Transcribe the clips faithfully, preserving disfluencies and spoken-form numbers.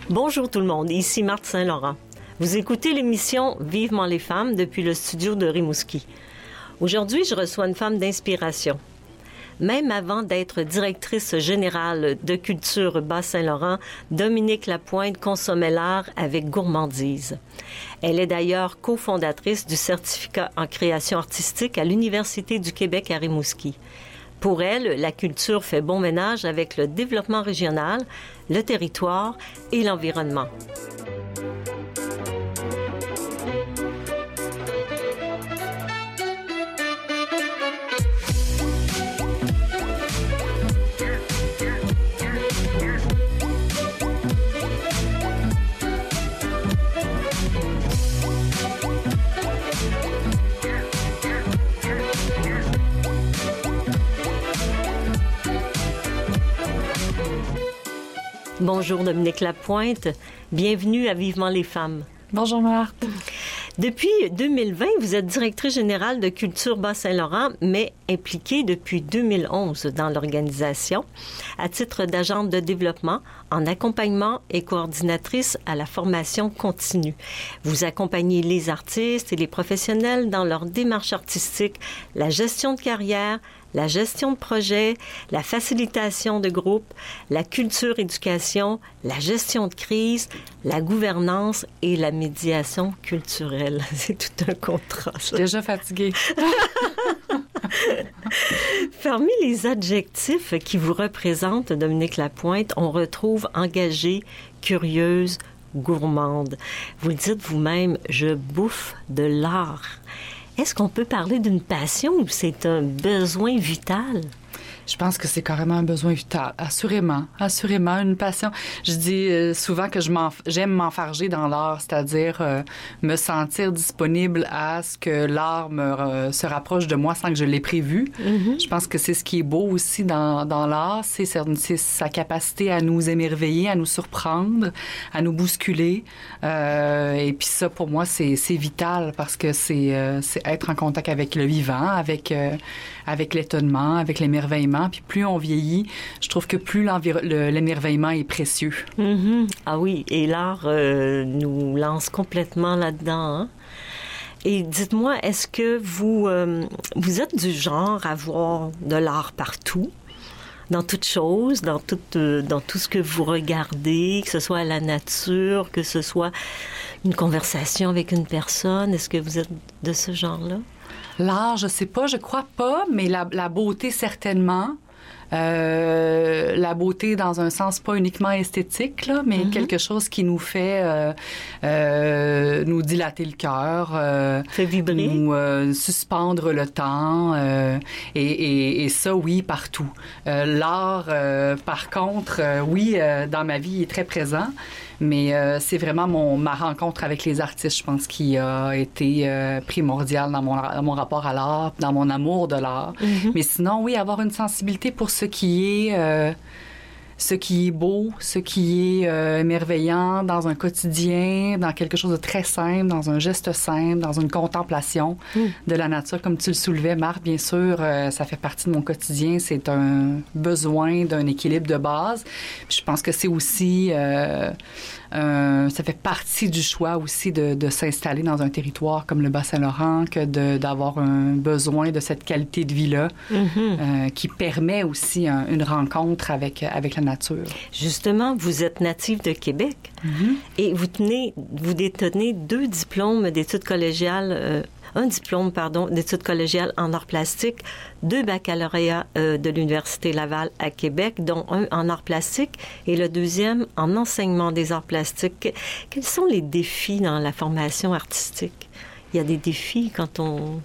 Bonjour tout le monde, ici Marthe Saint-Laurent. Vous écoutez l'émission Vivement les femmes depuis le studio de Rimouski. Aujourd'hui, je reçois une femme d'inspiration. Même avant d'être directrice générale de culture Bas-Saint-Laurent, Dominique Lapointe consommait l'art avec gourmandise. Elle est d'ailleurs cofondatrice du certificat en création artistique à l'Université du Québec à Rimouski. Pour elle, la culture fait bon ménage avec le développement régional, le territoire et l'environnement. Bonjour Dominique Lapointe, bienvenue à Vivement les femmes. Bonjour Marthe. Depuis deux mille vingt, vous êtes directrice générale de Culture Bas-Saint-Laurent, mais impliquée depuis deux mille onze dans l'organisation, à titre d'agente de développement, en accompagnement et coordinatrice à la formation continue. Vous accompagnez les artistes et les professionnels dans leur démarche artistique, la gestion de carrière, la gestion de projet, la facilitation de groupe, la culture-éducation, la gestion de crise, la gouvernance et la médiation culturelle. C'est tout un contrat, ça. Déjà fatiguée. Parmi les adjectifs qui vous représentent, Dominique Lapointe, on retrouve engagée, curieuse, gourmande. Vous le dites vous-même, je bouffe de l'art. Est-ce qu'on peut parler d'une passion ou c'est un besoin vital? Je pense que c'est carrément un besoin vital. Assurément. Assurément, une passion. Je dis euh, souvent que je m'en, j'aime m'enfarger dans l'art, c'est-à-dire euh, me sentir disponible à ce que l'art me, euh, se rapproche de moi sans que je l'ai prévu. Mm-hmm. Je pense que c'est ce qui est beau aussi dans, dans l'art, c'est, c'est sa capacité à nous émerveiller, à nous surprendre, à nous bousculer. Euh, et puis ça, pour moi, c'est, c'est vital parce que c'est, euh, c'est être en contact avec le vivant, avec, euh, avec l'étonnement, avec l'émerveillement. Puis plus on vieillit, je trouve que plus le, l'émerveillement est précieux. Mm-hmm. Ah oui, et l'art euh, nous lance complètement là-dedans. Hein? Et dites-moi, est-ce que vous, euh, vous êtes du genre à voir de l'art partout? Dans toute chose, dans tout, euh, dans tout ce que vous regardez, que ce soit la nature, que ce soit une conversation avec une personne, est-ce que vous êtes de ce genre-là? L'art, je sais pas, je crois pas, mais la, la beauté certainement. Euh, la beauté dans un sens pas uniquement esthétique, là, mais mm-hmm. quelque chose qui nous fait euh, euh, nous dilater le cœur, euh, fait vibrer, nous euh, suspendre le temps, euh, et, et, et ça, oui, partout. Euh, l'art, euh, par contre, euh, oui, euh, dans ma vie, il est très présent. Mais euh, c'est vraiment mon, ma rencontre avec les artistes, je pense, qui a été euh, primordiale dans mon, dans mon rapport à l'art, dans mon amour de l'art. Mm-hmm. Mais sinon, oui, avoir une sensibilité pour ce qui est, euh, ce qui est beau, ce qui est euh, émerveillant dans un quotidien, dans quelque chose de très simple, dans un geste simple, dans une contemplation mm. de la nature. Comme tu le soulevais, Marc, bien sûr, euh, ça fait partie de mon quotidien. C'est un besoin d'un équilibre de base. Puis je pense que c'est aussi... Euh, Euh, ça fait partie du choix aussi de, de s'installer dans un territoire comme le Bas-Saint-Laurent que de, d'avoir un besoin de cette qualité de vie-là mm-hmm. euh, qui permet aussi un, une rencontre avec, avec la nature. Justement, vous êtes native de Québec mm-hmm. et vous, tenez, vous détenez deux diplômes d'études collégiales euh, un diplôme, pardon, d'études collégiales en arts plastiques, deux baccalauréats euh, de l'Université Laval à Québec, dont un en arts plastiques et le deuxième en enseignement des arts plastiques. Quels sont les défis dans la formation artistique? Il y a des défis quand on...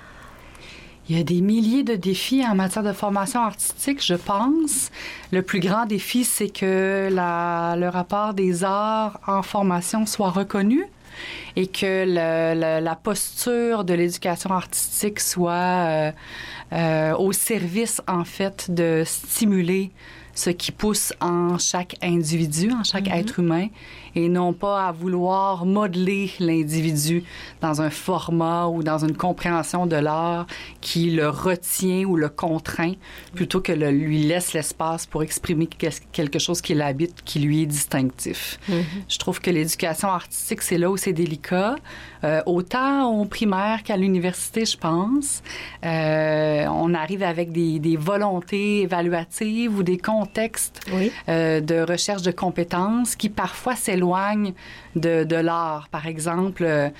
Il y a des milliers de défis en matière de formation artistique, je pense. Le plus grand défi, c'est que la, le rapport des arts en formation soit reconnu et que le, le, la posture de l'éducation artistique soit euh, euh, au service, en fait, de stimuler ce qui pousse en chaque individu, en chaque mm-hmm. être humain, et non pas à vouloir modeler l'individu dans un format ou dans une compréhension de l'art qui le retient ou le contraint plutôt que le, lui laisse l'espace pour exprimer quelque chose qui l'habite, qui lui est distinctif. Mm-hmm. Je trouve que l'éducation artistique, c'est là où c'est délicat. Euh, autant au primaire qu'à l'université, je pense. Euh, on arrive avec des, des volontés évaluatives ou des contextes oui. euh, de recherche de compétences qui parfois s'éloignent de, de l'art. Par exemple, euh,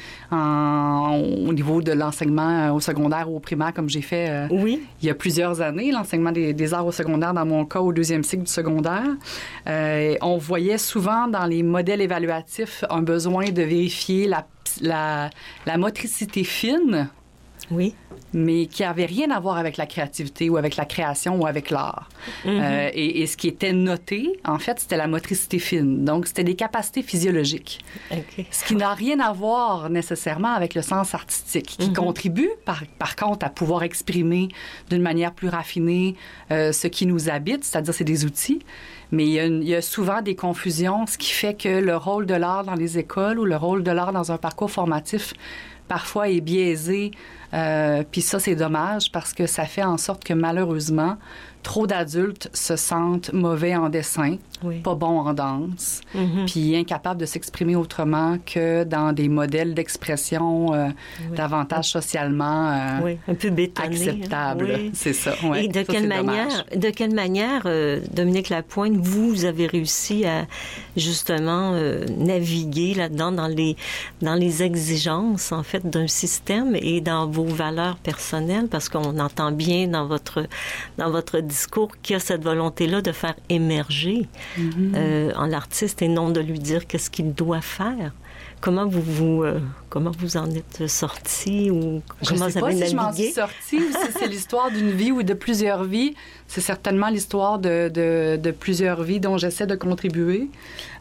en, au niveau de l'enseignement au secondaire ou au primaire, comme j'ai fait euh, oui. il y a plusieurs années, l'enseignement des, des arts au secondaire, dans mon cas, au deuxième cycle du secondaire, euh, on voyait souvent dans les modèles évaluatifs un besoin de vérifier la La, la motricité fine, oui. mais qui n'avait rien à voir avec la créativité ou avec la création ou avec l'art. Mm-hmm. Euh, et, et ce qui était noté, en fait, c'était la motricité fine. Donc, c'était des capacités physiologiques. Okay. Ce qui n'a rien à voir nécessairement avec le sens artistique, qui mm-hmm. contribue, par, par contre, à pouvoir exprimer d'une manière plus raffinée euh, ce qui nous habite, c'est-à-dire c'est des outils. Mais il y, a une, il y a souvent des confusions, ce qui fait que le rôle de l'art dans les écoles ou le rôle de l'art dans un parcours formatif, parfois, est biaisé. Euh, puis ça, c'est dommage parce que ça fait en sorte que, malheureusement, trop d'adultes se sentent mauvais en dessin, oui. pas bons en danse, mm-hmm. puis incapables de s'exprimer autrement que dans des modèles d'expression euh, oui. davantage socialement euh, oui. un peu bétonné, acceptables. Oui. C'est ça. Ouais. Et de, ça, quelle manière, de quelle manière, euh, Dominique Lapointe, vous avez réussi à justement euh, naviguer là-dedans dans les, dans les exigences, en fait, d'un système et dans vos valeurs personnelles, parce qu'on entend bien dans votre, dans votre discours qu'il y a cette volonté-là de faire émerger mm-hmm. euh, en l'artiste et non de lui dire qu'est-ce qu'il doit faire. Comment vous, vous, euh, comment vous en êtes sorti ou je comment sais vous avez pas si navigué? Je m'en suis sortie ou si c'est l'histoire d'une vie ou de plusieurs vies. C'est certainement l'histoire de, de, de plusieurs vies dont j'essaie de contribuer.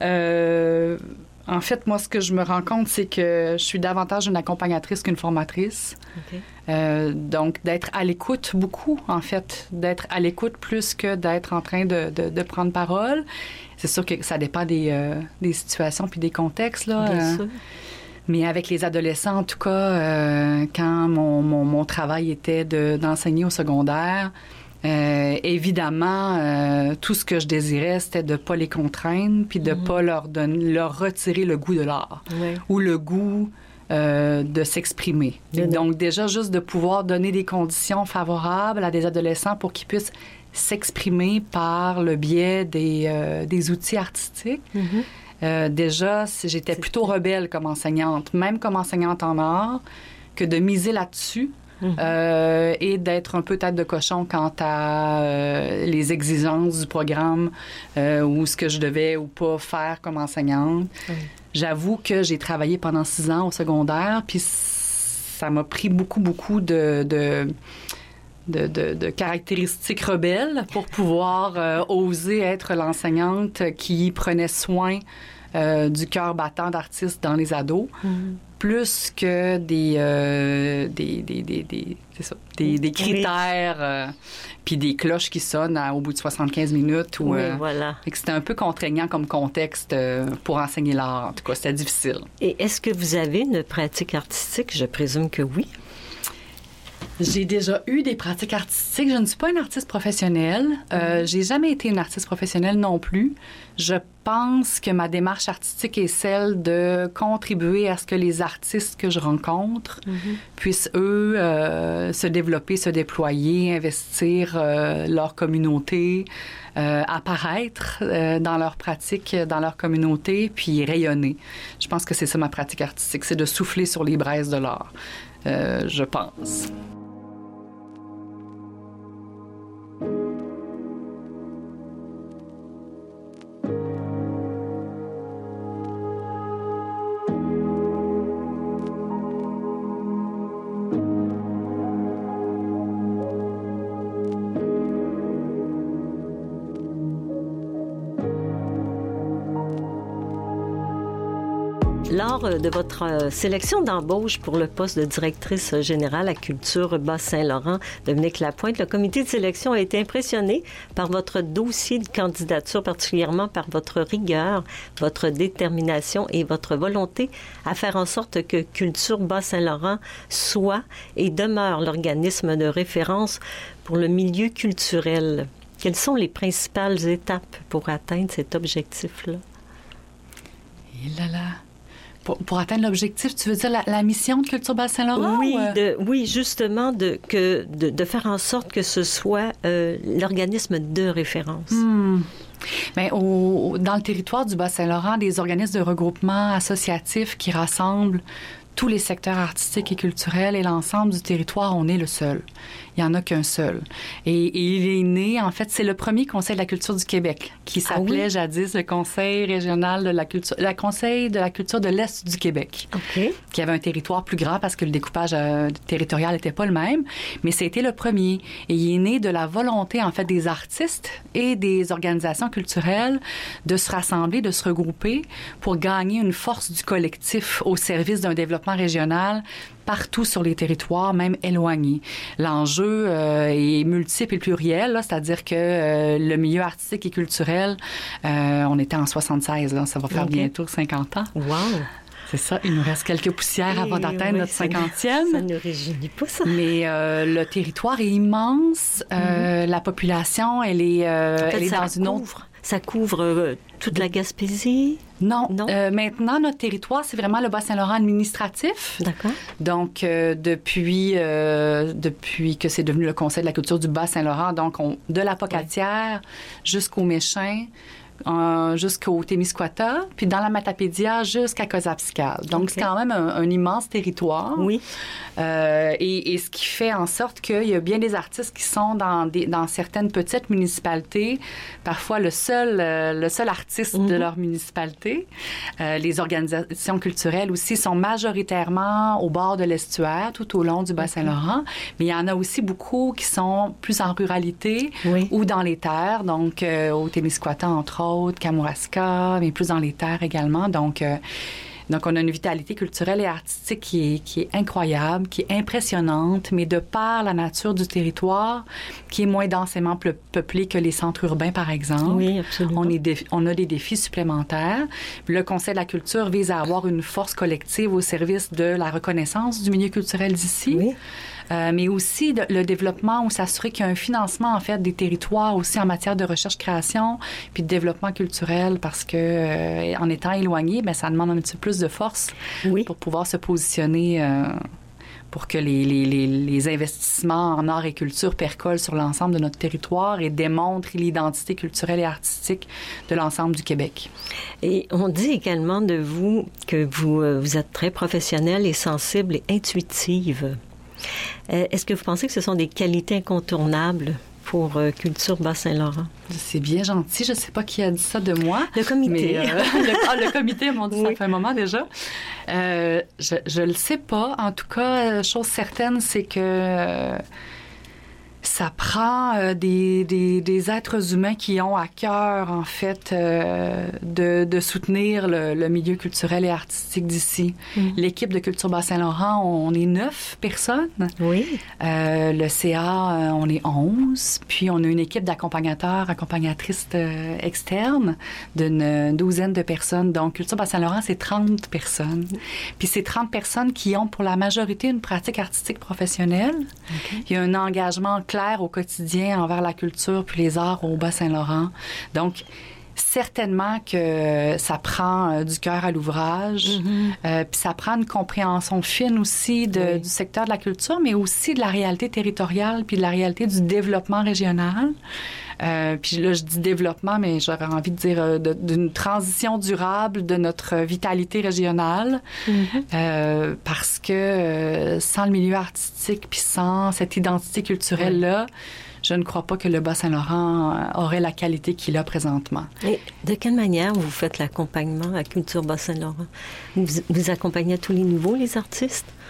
Euh, en fait, moi, ce que je me rends compte, c'est que je suis davantage une accompagnatrice qu'une formatrice. Okay. Euh, donc, d'être à l'écoute beaucoup, en fait. D'être à l'écoute plus que d'être en train de, de, de prendre parole. C'est sûr que ça dépend des, euh, des situations puis des contextes, là. Bien euh, sûr. Mais avec les adolescents, en tout cas, euh, quand mon, mon, mon travail était de, d'enseigner au secondaire, euh, évidemment, euh, tout ce que je désirais, c'était de ne pas les contraindre puis de ne mm-hmm. pas leur, donner, leur retirer le goût de l'art oui. ou le goût euh, de s'exprimer. Mm-hmm. Donc, déjà, juste de pouvoir donner des conditions favorables à des adolescents pour qu'ils puissent s'exprimer par le biais des, euh, des outils artistiques. Mm-hmm. Euh, déjà, j'étais C'est plutôt rebelle comme enseignante, même comme enseignante en art, que de miser là-dessus mm-hmm. euh, et d'être un peu tête de cochon quant à euh, les exigences du programme euh, ou ce que je devais ou pas faire comme enseignante. Mm-hmm. J'avoue que j'ai travaillé pendant six ans au secondaire, puis ça m'a pris beaucoup, beaucoup de... de De, de, de caractéristiques rebelles pour pouvoir euh, oser être l'enseignante qui prenait soin euh, du cœur battant d'artistes dans les ados, mm-hmm. plus que des, euh, des, des, des, des, c'est ça, des, des critères euh, puis des cloches qui sonnent à, au bout de soixante-quinze minutes. Où, oui, euh, voilà. Et que c'était un peu contraignant comme contexte euh, pour enseigner l'art. En tout cas, c'était difficile. Et est-ce que vous avez une pratique artistique? Je présume que oui. J'ai déjà eu des pratiques artistiques. Je ne suis pas une artiste professionnelle. Euh, j'ai jamais été une artiste professionnelle non plus. Je pense que ma démarche artistique est celle de contribuer à ce que les artistes que je rencontre mm-hmm. puissent, eux, euh, se développer, se déployer, investir euh, leur communauté, euh, apparaître euh, dans leur pratique, dans leur communauté, puis rayonner. Je pense que c'est ça ma pratique artistique, c'est de souffler sur les braises de l'art, euh, je pense. Lors de votre sélection d'embauche pour le poste de directrice générale à Culture Bas-Saint-Laurent, Dominique Lapointe, le comité de sélection a été impressionné par votre dossier de candidature, particulièrement par votre rigueur, votre détermination et votre volonté à faire en sorte que Culture Bas-Saint-Laurent soit et demeure l'organisme de référence pour le milieu culturel. Quelles sont les principales étapes pour atteindre cet objectif-là? Et là là. Pour, pour atteindre l'objectif, tu veux dire la, la mission de Culture Bas-Saint-Laurent? Oui, ou... de, oui, justement, de, que, de, de faire en sorte que ce soit euh, l'organisme de référence. Hmm. Bien, au, dans le territoire du Bas-Saint-Laurent, des organismes de regroupement associatifs qui rassemblent tous les secteurs artistiques et culturels et l'ensemble du territoire, on est le seul. Il n'y en a qu'un seul. Et, et il est né, en fait, c'est le premier Conseil de la culture du Québec qui s'appelait ah oui? jadis le Conseil régional de la culture, le Conseil de la culture de l'Est du Québec, okay. qui avait un territoire plus grand parce que le découpage euh, territorial n'était pas le même, mais c'était le premier. Et il est né de la volonté, en fait, des artistes et des organisations culturelles de se rassembler, de se regrouper pour gagner une force du collectif au service d'un développement régional partout sur les territoires, même éloignés. L'enjeu euh, est multiple et pluriel, là, c'est-à-dire que euh, le milieu artistique et culturel, euh, on était en soixante-seize, là, ça va faire okay. bientôt cinquante ans. Wow! C'est ça, il nous reste quelques poussières avant d'atteindre oui, notre cinquantième. Ça ne réjouit pas, ça. Mais euh, le territoire est immense, euh, mm-hmm. la population, elle est, euh, en fait, elle est dans une autre... Ça couvre euh, toute la Gaspésie? Non. non. Euh, maintenant, notre territoire, c'est vraiment le Bas-Saint-Laurent administratif. D'accord. Donc, euh, depuis, euh, depuis que c'est devenu le Conseil de la culture du Bas-Saint-Laurent, donc on, de la Pocatière ouais. jusqu'au Méchin, Euh, jusqu'au Témiscouata, puis dans la Matapédia jusqu'à Cozapiscal. Donc, okay. c'est quand même un, un immense territoire. Oui. Euh, et, et ce qui fait en sorte qu'il y a bien des artistes qui sont dans, des, dans certaines petites municipalités, parfois le seul, euh, le seul artiste mm-hmm. de leur municipalité. Euh, les organisations culturelles aussi sont majoritairement au bord de l'estuaire, tout au long du Bas-Saint-Laurent, okay. mais il y en a aussi beaucoup qui sont plus en ruralité oui. ou dans les terres, donc euh, au Témiscouata, entre autres, Kamouraska, mais plus dans les terres également. Donc, euh, donc, on a une vitalité culturelle et artistique qui est, qui est incroyable, qui est impressionnante, mais de par la nature du territoire, qui est moins densément peuplé que les centres urbains, par exemple. Oui, absolument. On, est défi- on a des défis supplémentaires. Puis le Conseil de la culture vise à avoir une force collective au service de la reconnaissance du milieu culturel d'ici. Oui. Euh, mais aussi de, le développement ou s'assurer qu'il y a un financement, en fait, des territoires aussi en matière de recherche-création puis de développement culturel parce que euh, en étant éloigné, bien, ça demande un petit peu plus de force oui. pour pouvoir se positionner euh, pour que les, les, les, les investissements en art et culture percolent sur l'ensemble de notre territoire et démontrent l'identité culturelle et artistique de l'ensemble du Québec. Et on dit également de vous que vous, euh, vous êtes très professionnelle et sensible et intuitive. Euh, est-ce que vous pensez que ce sont des qualités incontournables pour euh, Culture Bas-Saint-Laurent? C'est bien gentil. Je ne sais pas qui a dit ça de moi. Le comité. Mais, euh, le, ah, le comité m'ont dit oui. ça fait un moment déjà. Euh, je ne le sais pas. En tout cas, chose certaine, c'est que euh, ça prend euh, des, des, des êtres humains qui ont à cœur, en fait, euh, de, de soutenir le, le milieu culturel et artistique d'ici. Mm. L'équipe de Culture Bas-Saint-Laurent, on est neuf personnes. Oui. Euh, le C A, on est onze. Puis, on a une équipe d'accompagnateurs, accompagnatrices euh, externes d'une douzaine de personnes. Donc, Culture Bas-Saint-Laurent, c'est trente personnes. Puis, c'est trente personnes qui ont, pour la majorité, une pratique artistique professionnelle. Okay. Il y a un engagement clair au quotidien envers la culture puis les arts au Bas-Saint-Laurent. Donc, certainement que ça prend euh, du cœur à l'ouvrage, mm-hmm. euh, puis ça prend une compréhension fine aussi de, oui. du secteur de la culture, mais aussi de la réalité territoriale puis de la réalité du développement régional. Euh, puis là, je dis développement, mais j'aurais envie de dire euh, de, d'une transition durable de notre vitalité régionale, mm-hmm. euh, parce que euh, sans le milieu artistique puis sans cette identité culturelle-là, oui. je ne crois pas que le Bas-Saint-Laurent aurait la qualité qu'il a présentement. Et de quelle manière vous faites l'accompagnement à Culture Bas-Saint-Laurent? Vous, vous accompagnez à tous les niveaux, les artistes?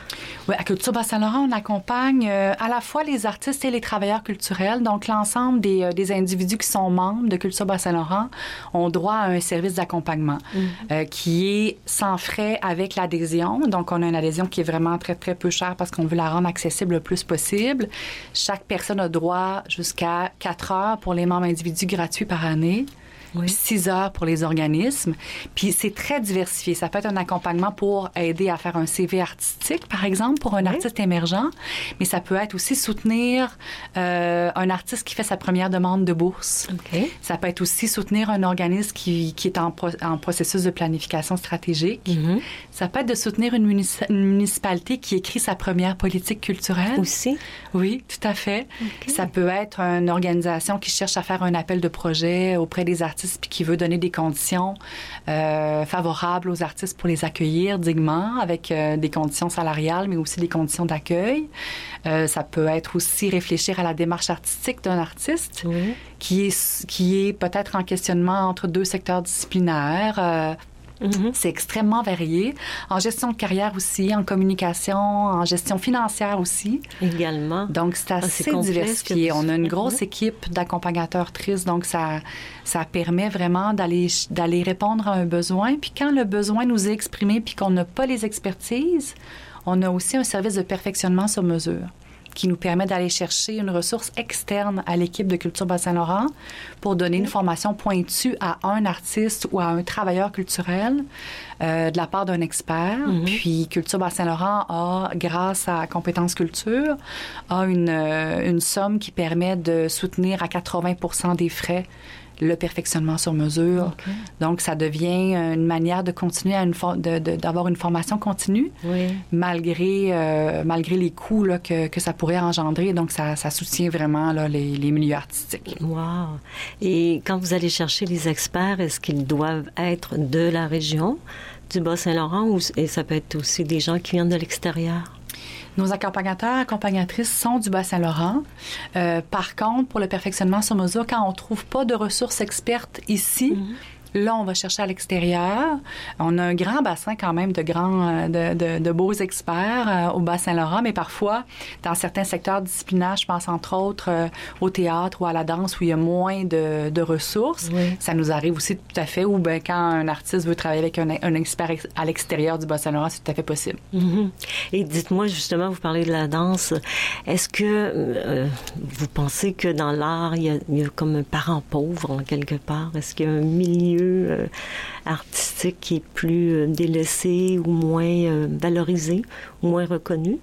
Oui, à Culture Bas-Saint-Laurent, on accompagne euh, à la fois les artistes et les travailleurs culturels. Donc, l'ensemble des, euh, des individus qui sont membres de Culture Bas-Saint-Laurent ont droit à un service d'accompagnement mm-hmm. euh, qui est sans frais avec l'adhésion. Donc, on a une adhésion qui est vraiment très, très peu chère parce qu'on veut la rendre accessible le plus possible. Chaque personne a droit jusqu'à quatre heures pour les membres individus gratuits par année. Oui. Six heures pour les organismes. Puis c'est très diversifié. Ça peut être un accompagnement pour aider à faire un C V artistique, par exemple, pour un oui. artiste émergent. Mais ça peut être aussi soutenir euh, un artiste qui fait sa première demande de bourse. Okay. Ça peut être aussi soutenir un organisme qui, qui est en, pro, en processus de planification stratégique. Mm-hmm. Ça peut être de soutenir une, munici- une municipalité qui écrit sa première politique culturelle. Aussi? Oui, tout à fait. Okay. Ça peut être une organisation qui cherche à faire un appel de projet auprès des artistes puis qui veut donner des conditions euh, favorables aux artistes pour les accueillir dignement avec euh, des conditions salariales, mais aussi des conditions d'accueil. Euh, ça peut être aussi réfléchir à la démarche artistique d'un artiste oui. qui est, qui est peut-être en questionnement entre deux secteurs disciplinaires. Euh, Mm-hmm. C'est extrêmement varié. En gestion de carrière aussi, en communication, en gestion financière aussi. Également. Donc, c'est assez ah, c'est diversifié. On a une grosse équipe d'accompagnateurs tristes, donc ça, ça permet vraiment d'aller, d'aller répondre à un besoin. Puis quand le besoin nous est exprimé puis qu'on n'a pas les expertises, on a aussi un service de perfectionnement sur mesure qui nous permet d'aller chercher une ressource externe à l'équipe de Culture Bas-Saint-Laurent pour donner une formation pointue à un artiste ou à un travailleur culturel euh, de la part d'un expert. Mm-hmm. Puis Culture Bas-Saint-Laurent a, grâce à Compétences Culture, a une, euh, une somme qui permet de soutenir à quatre-vingts pour cent des frais le perfectionnement sur mesure. Okay. Donc, ça devient une manière de continuer à une for- de, de, d'avoir une formation continue, oui. malgré, euh, malgré les coûts là, que, que ça pourrait engendrer. Donc, ça, ça soutient vraiment là, les, les milieux artistiques. Wow! Et quand vous allez chercher les experts, est-ce qu'ils doivent être de la région du Bas-Saint-Laurent ou et ça peut être aussi des gens qui viennent de l'extérieur? Nos accompagnateurs, accompagnatrices sont du Bas-Saint-Laurent. Euh, par contre, pour le perfectionnement sur mesure, quand on ne trouve pas de ressources expertes ici, mm-hmm. là, on va chercher à l'extérieur. On a un grand bassin quand même de grands, de, de, de beaux experts euh, au Bas-Saint-Laurent, mais parfois, dans certains secteurs disciplinaires, je pense entre autres euh, au théâtre ou à la danse où il y a moins de, de ressources. Oui. Ça nous arrive aussi tout à fait, ou bien quand un artiste veut travailler avec un, un expert ex- à l'extérieur du Bas-Saint-Laurent, c'est tout à fait possible. Mm-hmm. Et dites-moi, justement, vous parlez de la danse. Est-ce que euh, vous pensez que dans l'art, il y, a, il y a comme un parent pauvre, en quelque part? Est-ce qu'il y a un milieu Euh, artistique qui est plus euh, délaissé ou moins euh, valorisé ou moins reconnu?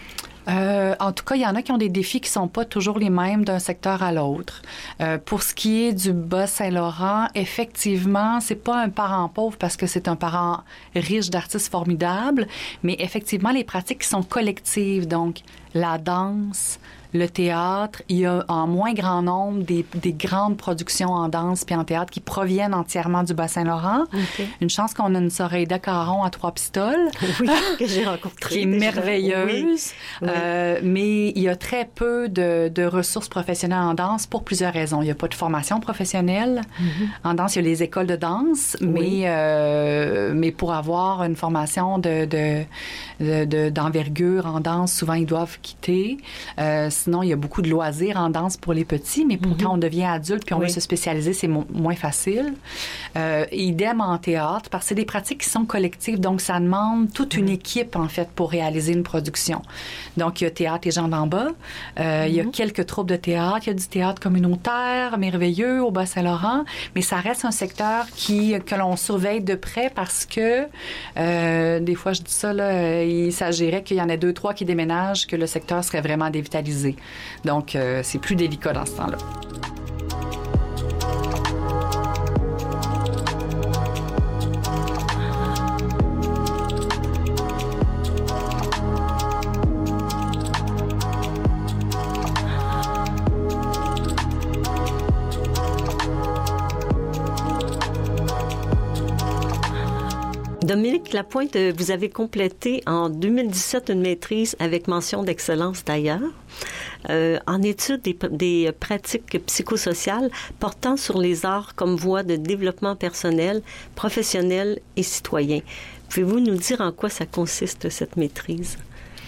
Euh, en tout cas, il y en a qui ont des défis qui sont pas toujours les mêmes d'un secteur à l'autre. Euh, pour ce qui est du Bas-Saint-Laurent, effectivement, c'est pas un parent pauvre parce que c'est un parent riche d'artistes formidables, mais effectivement, les pratiques qui sont collectives, donc la danse, le théâtre, il y a en moins grand nombre des, des grandes productions en danse puis en théâtre qui proviennent entièrement du Bas-Saint-Laurent. Okay. Une chance qu'on a une Soreida Caron à Trois-Pistoles. Oui, que j'ai rencontrée. Qui est merveilleuse. Oui. Euh, oui. Mais il y a très peu de, de ressources professionnelles en danse pour plusieurs raisons. Il n'y a pas de formation professionnelle. Mm-hmm. En danse, il y a les écoles de danse, oui. mais, euh, mais pour avoir une formation de, de, de, de, d'envergure en danse, souvent, ils doivent quitter. Euh, Sinon, il y a beaucoup de loisirs en danse pour les petits, mais pour mm-hmm. quand on devient adulte puis on oui. veut se spécialiser, c'est mo- moins facile. Euh, idem en théâtre, parce que c'est des pratiques qui sont collectives, donc ça demande toute une mm-hmm. équipe, en fait, pour réaliser une production. Donc, il y a Théâtre Les gens d'en bas, euh, mm-hmm. il y a quelques troupes de théâtre, il y a du théâtre communautaire, merveilleux, au Bas-Saint-Laurent, mais ça reste un secteur qui, que l'on surveille de près parce que, euh, des fois, je dis ça, là, il s'agirait qu'il y en ait deux, trois qui déménagent, que le secteur serait vraiment dévitalisé. Donc, euh, c'est plus délicat dans ce temps-là. Dominique Lapointe, vous avez complété en deux mille dix-sept une maîtrise avec mention d'excellence d'ailleurs euh, en études des, des pratiques psychosociales portant sur les arts comme voie de développement personnel, professionnel et citoyen. Pouvez-vous nous dire en quoi ça consiste, cette maîtrise?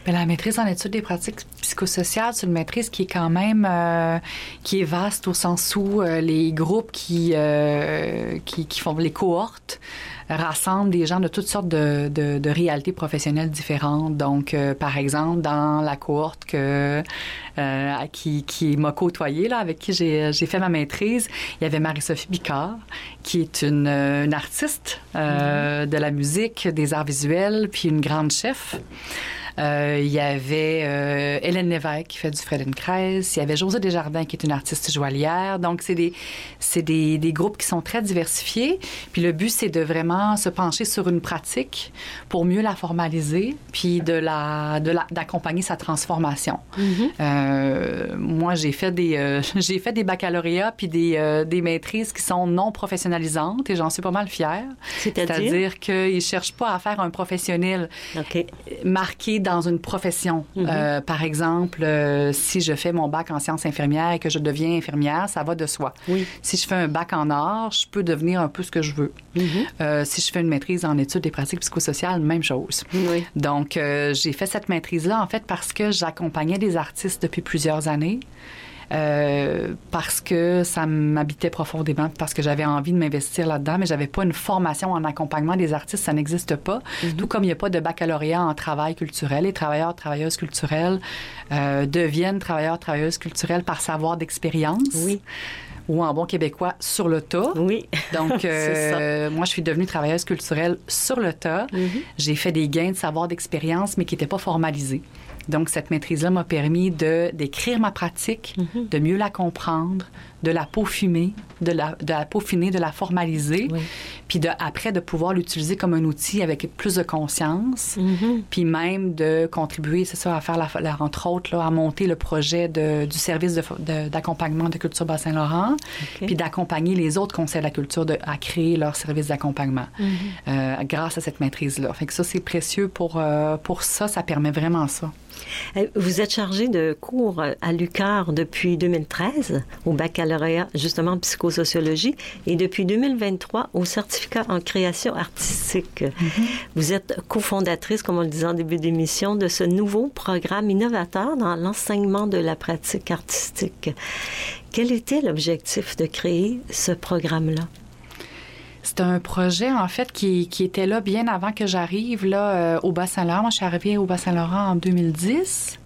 Bien, la maîtrise en études des pratiques psychosociales, c'est une maîtrise qui est quand même euh, qui est vaste au sens où euh, les groupes qui, euh, qui qui font les cohortes rassemblent des gens de toutes sortes de, de, de réalités professionnelles différentes. Donc, euh, par exemple, dans la cohorte que euh, qui, qui m'a côtoyée, là, avec qui j'ai, j'ai fait ma maîtrise, il y avait Marie-Sophie Bicard, qui est une, une artiste euh, mm-hmm. de la musique, des arts visuels, puis une grande chef. Euh, il y avait euh, Hélène Lévesque qui fait du Feldenkrais. Il y avait Josée Desjardins qui est une artiste joaillière. Donc, c'est des, c'est des, des groupes qui sont très diversifiés. Puis le but, c'est de vraiment se pencher sur une pratique pour mieux la formaliser puis de la, de la, d'accompagner sa transformation. Mm-hmm. Euh, moi, j'ai fait des, euh, j'ai fait des baccalauréats puis des, euh, des maîtrises qui sont non professionnalisantes et j'en suis pas mal fière. C'est-à-dire? C'est-à-dire qu'ils ne cherchent pas à faire un professionnel okay. marqué dans une profession. Mm-hmm. Euh, par exemple, euh, si je fais mon bac en sciences infirmières et que je deviens infirmière, ça va de soi. Oui. Si je fais un bac en art, je peux devenir un peu ce que je veux. Mm-hmm. Euh, si je fais une maîtrise en études des pratiques psychosociales, même chose. Oui. Donc, euh, j'ai fait cette maîtrise-là, en fait, parce que j'accompagnais des artistes depuis plusieurs années. Euh, parce que ça m'habitait profondément, parce que j'avais envie de m'investir là-dedans, mais j'avais pas une formation en accompagnement des artistes, ça n'existe pas. Mm-hmm. Tout comme il n'y a pas de baccalauréat en travail culturel. Les travailleurs, travailleuses culturelles euh, deviennent travailleurs, travailleuses culturelles par savoir d'expérience. Oui. Ou en bon québécois, sur le tas. Oui. Donc, euh, moi, je suis devenue travailleuse culturelle sur le tas. Mm-hmm. J'ai fait des gains de savoir d'expérience, mais qui n'étaient pas formalisés. Donc, cette maîtrise-là m'a permis de, d'écrire ma pratique, mm-hmm. de mieux la comprendre, de la peaufiner, de la, de la peaufiner, de la formaliser, oui. puis de, après de pouvoir l'utiliser comme un outil avec plus de conscience, mm-hmm. puis même de contribuer, c'est ça, à faire, la, la, entre autres, là, à monter le projet de, du service de, de, d'accompagnement de Culture Bas-Saint-Laurent, okay. puis d'accompagner les autres conseils de la culture de, à créer leur service d'accompagnement mm-hmm. euh, grâce à cette maîtrise-là. Fait que ça, c'est précieux pour, euh, pour ça, ça permet vraiment ça. Vous êtes chargé de cours à l'U Q A R depuis deux mille treize, au baccalauréat, justement, en psychosociologie, et depuis deux mille vingt-trois, au certificat en création artistique. Mm-hmm. Vous êtes cofondatrice, comme on le disait en début d'émission, de ce nouveau programme innovateur dans l'enseignement de la pratique artistique. Quel était l'objectif de créer ce programme-là? C'est un projet, en fait, qui, qui était là bien avant que j'arrive là, euh, au Bas-Saint-Laurent. Moi, je suis arrivée au Bas-Saint-Laurent en deux mille dix.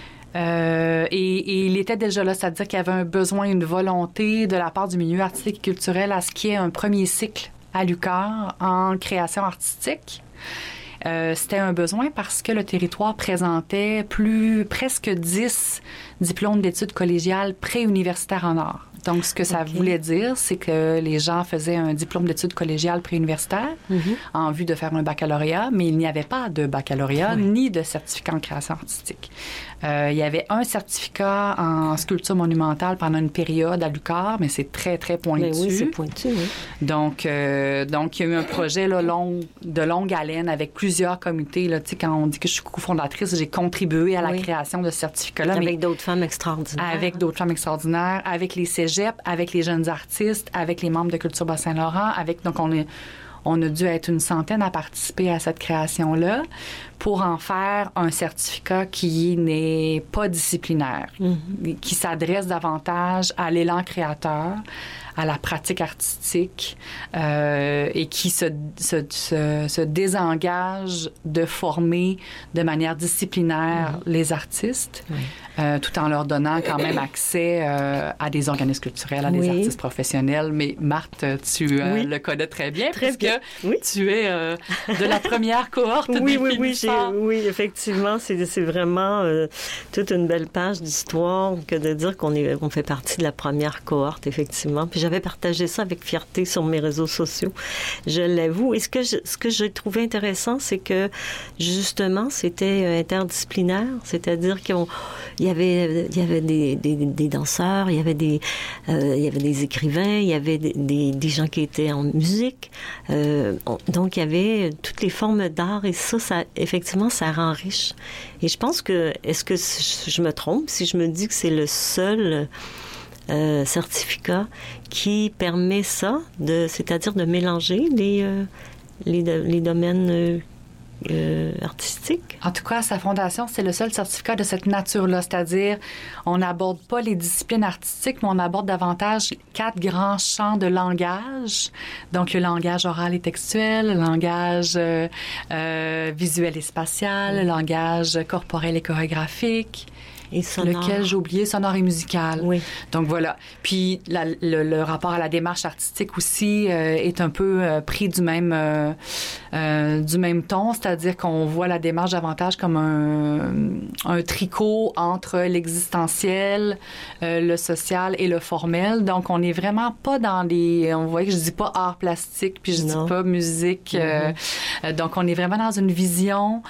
Euh, et, et il était déjà là, c'est-à-dire qu'il y avait un besoin, une volonté de la part du milieu artistique et culturel à ce qu'il y ait un premier cycle à l'U Q A R en création artistique. Euh, c'était un besoin parce que le territoire présentait plus presque dix diplômes d'études collégiales préuniversitaires en art. Donc, ce que ça okay. voulait dire, c'est que les gens faisaient un diplôme d'études collégiales préuniversitaires mm-hmm. en vue de faire un baccalauréat, mais il n'y avait pas de baccalauréat oui. ni de certificat en création artistique. Euh, il y avait un certificat en sculpture monumentale pendant une période à l'U Q A R, mais c'est très, très pointu. Mais oui, c'est pointu, oui. Donc, euh, donc, il y a eu un projet là, long, de longue haleine avec plusieurs comités. Là, tu sais, quand on dit que je suis cofondatrice, j'ai contribué à la oui. création de ce certificat-là. Avec mais d'autres femmes extraordinaires. Avec d'autres femmes extraordinaires, avec les cégeps, avec les jeunes artistes, avec les membres de Culture Bas-Saint-Laurent. Avec, donc, on est... On a dû être une centaine à participer à cette création-là pour en faire un certificat qui n'est pas disciplinaire, mm-hmm. qui s'adresse davantage à l'élan créateur, à la pratique artistique euh, et qui se, se, se, se désengage de former de manière disciplinaire mm-hmm. les artistes, oui. euh, tout en leur donnant quand même accès euh, à des organismes culturels, à oui. des artistes professionnels. Mais Marthe, tu euh, oui. le connais très bien, très puisque bien. Oui. tu es euh, de la première cohorte oui, des oui, oui, j'ai, oui, effectivement, c'est, c'est vraiment euh, toute une belle page d'histoire que de dire qu'on, est, qu'on fait partie de la première cohorte, effectivement. Puis j'avais partagé ça avec fierté sur mes réseaux sociaux, je l'avoue. Et ce que, je, ce que j'ai trouvé intéressant, c'est que, justement, c'était interdisciplinaire, c'est-à-dire qu'il y avait, il y avait des, des, des danseurs, il y avait des, euh, il y avait des écrivains, il y avait des, des, des gens qui étaient en musique. Euh, on, donc, il y avait toutes les formes d'art et ça, ça, effectivement, ça rend riche. Et je pense que, est-ce que je me trompe si je me dis que c'est le seul euh, certificat qui permet ça, de, c'est-à-dire de mélanger les, euh, les, les domaines euh, euh, artistique? En tout cas, à sa fondation, c'est le seul certificat de cette nature-là, c'est-à-dire on n'aborde pas les disciplines artistiques, mais on aborde davantage quatre grands champs de langage. Donc, le langage oral et textuel, le langage euh, euh, visuel et spatial, le langage corporel et chorégraphique. Et sonore. Lequel j'ai oublié, sonore et musical. Oui. Donc voilà. Puis la, le, le rapport à la démarche artistique aussi euh, est un peu euh, pris du même euh, euh, du même ton, c'est-à-dire qu'on voit la démarche davantage comme un, un tricot entre l'existentiel, euh, le social et le formel. Donc on n'est vraiment pas dans les, on voit que je dis pas art plastique, puis je non. dis pas musique. Mm-hmm. Euh, donc on est vraiment dans une vision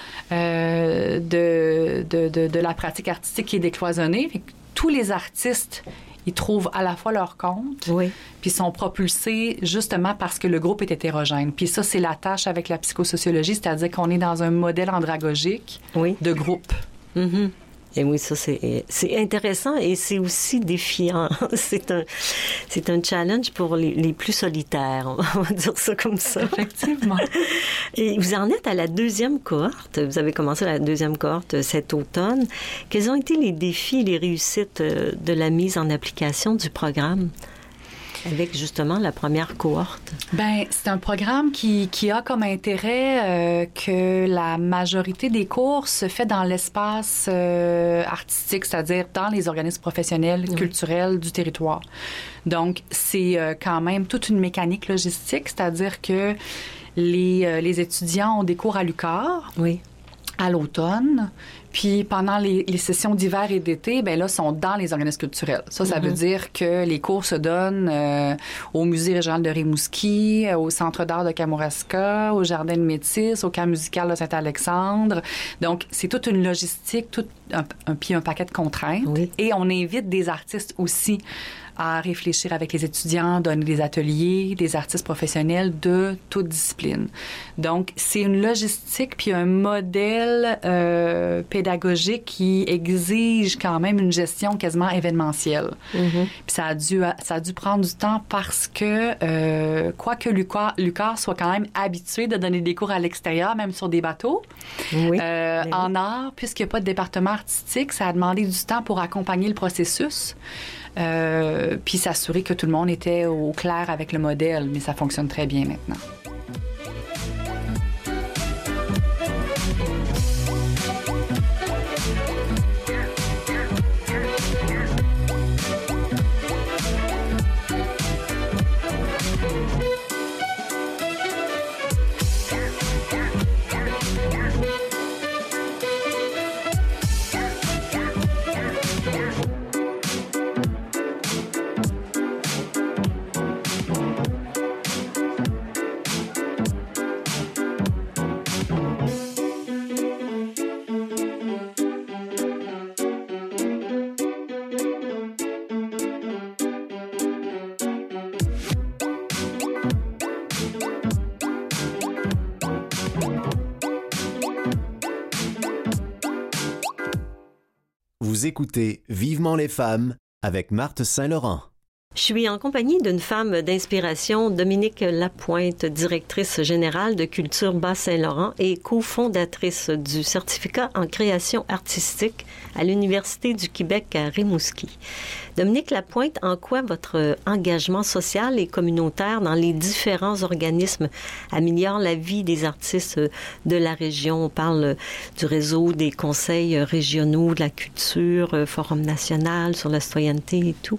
euh, de, de, de de la pratique artistique qui est décloisonné. Fait que tous les artistes, ils trouvent à la fois leur compte, oui. puis sont propulsés justement parce que le groupe est hétérogène. Puis ça, c'est la tâche avec la psychosociologie, c'est-à-dire qu'on est dans un modèle andragogique oui. de groupe. Mm-hmm. Et oui, ça, c'est, c'est intéressant et c'est aussi défiant. C'est un, c'est un challenge pour les, les plus solitaires, on va dire ça comme ça. Effectivement. Et vous en êtes à la deuxième cohorte. Vous avez commencé la deuxième cohorte cet automne. Quels ont été les défis et les réussites de la mise en application du programme? Avec justement la première cohorte. Ben, c'est un programme qui, qui a comme intérêt euh, que la majorité des cours se fait dans l'espace euh, artistique, c'est-à-dire dans les organismes professionnels, oui. culturels du territoire. Donc, c'est euh, quand même toute une mécanique logistique, c'est-à-dire que les, euh, les étudiants ont des cours à l'U Q A R. Oui. À l'automne, puis pendant les, les sessions d'hiver et d'été, ben là, sont dans les organismes culturels. Ça, ça mm-hmm. veut dire que les cours se donnent euh, au Musée régional de Rimouski, euh, au Centre d'art de Kamouraska, au Jardin de Métis, au Camp musical de Saint-Alexandre. Donc, c'est toute une logistique, tout un, un, puis un paquet de contraintes. Oui. Et on invite des artistes aussi à réfléchir avec les étudiants, donner des ateliers, des artistes professionnels de toute discipline. Donc, c'est une logistique puis un modèle euh, pédagogique qui exige quand même une gestion quasiment événementielle. Mm-hmm. Puis ça a dû ça a dû prendre du temps parce que, euh, quoique l'U Q A R soit quand même habitué de donner des cours à l'extérieur, même sur des bateaux, oui. euh, oui. en art, puisqu'il n'y a pas de département artistique, ça a demandé du temps pour accompagner le processus. Euh, puis s'assurer que tout le monde était au clair avec le modèle, mais ça fonctionne très bien maintenant. Vous écoutez Vivement les femmes avec Marthe Saint-Laurent. Je suis en compagnie d'une femme d'inspiration, Dominique Lapointe, directrice générale de Culture Bas-Saint-Laurent et cofondatrice du certificat en création artistique à l'Université du Québec à Rimouski. Dominique Lapointe, en quoi votre engagement social et communautaire dans les différents organismes améliore la vie des artistes de la région? On parle du réseau des conseils régionaux de la culture, Forum national sur la citoyenneté et tout.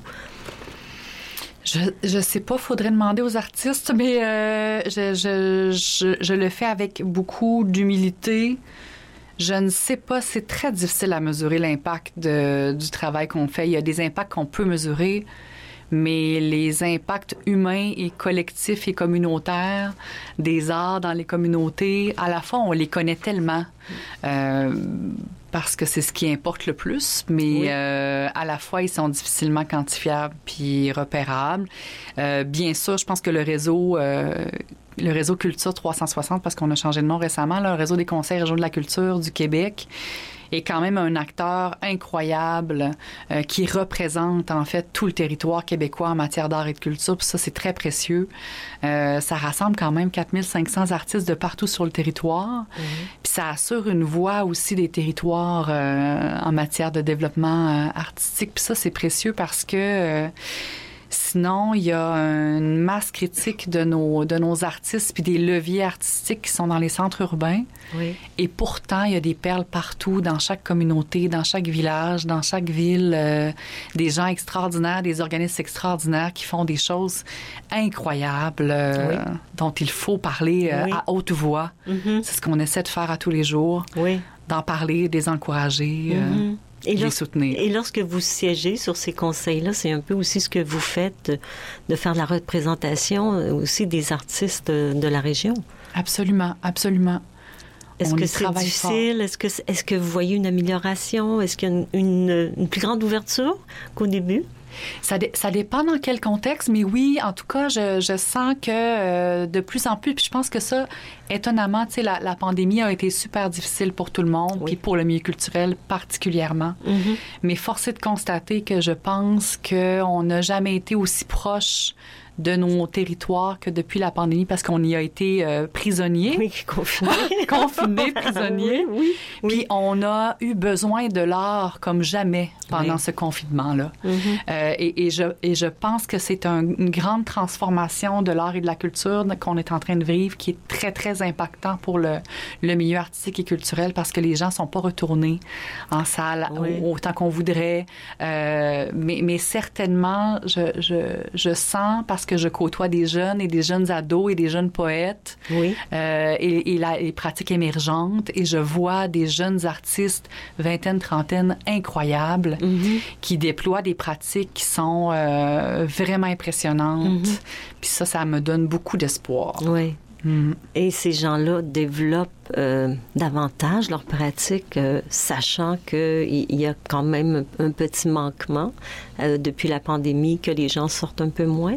Je je sais pas, faudrait demander aux artistes, mais euh, je, je, je, je le fais avec beaucoup d'humilité. Je ne sais pas, c'est très difficile à mesurer l'impact de, du travail qu'on fait. Il y a des impacts qu'on peut mesurer, mais les impacts humains et collectifs et communautaires des arts dans les communautés, à la fois, on les connaît tellement. Euh, parce que c'est ce qui importe le plus, mais oui. euh, à la fois, ils sont difficilement quantifiables puis repérables. Euh, bien sûr, je pense que le réseau, euh, le réseau Culture trois cent soixante, parce qu'on a changé de nom récemment, là, le réseau des conseils régionaux de la culture du Québec, est quand même un acteur incroyable euh, qui représente en fait tout le territoire québécois en matière d'art et de culture. Puis ça, c'est très précieux. Euh, ça rassemble quand même quatre mille cinq cents artistes de partout sur le territoire. Mm-hmm. Puis ça assure une voix aussi des territoires euh, en matière de développement euh, artistique. Puis ça, c'est précieux parce que euh, sinon, il y a une masse critique de nos, de nos artistes puis des leviers artistiques qui sont dans les centres urbains. Oui. Et pourtant, il y a des perles partout, dans chaque communauté, dans chaque village, dans chaque ville. Euh, des gens extraordinaires, des organismes extraordinaires qui font des choses incroyables euh, oui. dont il faut parler euh, oui. à haute voix. Mm-hmm. C'est ce qu'on essaie de faire à tous les jours. Oui. D'en parler, de les encourager. Mm-hmm. Euh, Et, les soutenir. Et lorsque vous siégez sur ces conseils-là, c'est un peu aussi ce que vous faites, de, de faire la représentation aussi des artistes de la région. Absolument, absolument. Est-ce On que c'est difficile? Est-ce que, est-ce que vous voyez une amélioration? Est-ce qu'il y a une, une, une plus grande ouverture qu'au début? Ça, dé, ça dépend dans quel contexte, mais oui, en tout cas, je, je sens que euh, de plus en plus, puis je pense que ça, étonnamment, tu sais, la, la pandémie a été super difficile pour tout le monde, oui. puis pour le milieu culturel particulièrement. Mm-hmm. Mais force est de constater que je pense qu'on n'a jamais été aussi proche de nos territoires que depuis la pandémie, parce qu'on y a été euh, prisonniers. Oui, confinés. confinés, prisonniers. Oui, oui, oui. Puis on a eu besoin de l'art comme jamais pendant oui. ce confinement-là. Mm-hmm. Euh, et, et, je, et je pense que c'est un, une grande transformation de l'art et de la culture qu'on est en train de vivre, qui est très, très impactant pour le, le milieu artistique et culturel, parce que les gens ne sont pas retournés en salle oui. autant qu'on voudrait. Euh, mais, mais certainement, je, je, je sens, parce que je côtoie des jeunes et des jeunes ados et des jeunes poètes oui. euh, et, et la, les pratiques émergentes, et je vois des jeunes artistes, vingtaine, trentaine, incroyables, mm-hmm. qui déploient des pratiques qui sont euh, vraiment impressionnantes. Mm-hmm. Puis ça, ça me donne beaucoup d'espoir. Oui. Mm-hmm. Et ces gens-là développent euh, davantage leur pratique, euh, sachant qu'il y a quand même un petit manquement euh, depuis la pandémie, que les gens sortent un peu moins.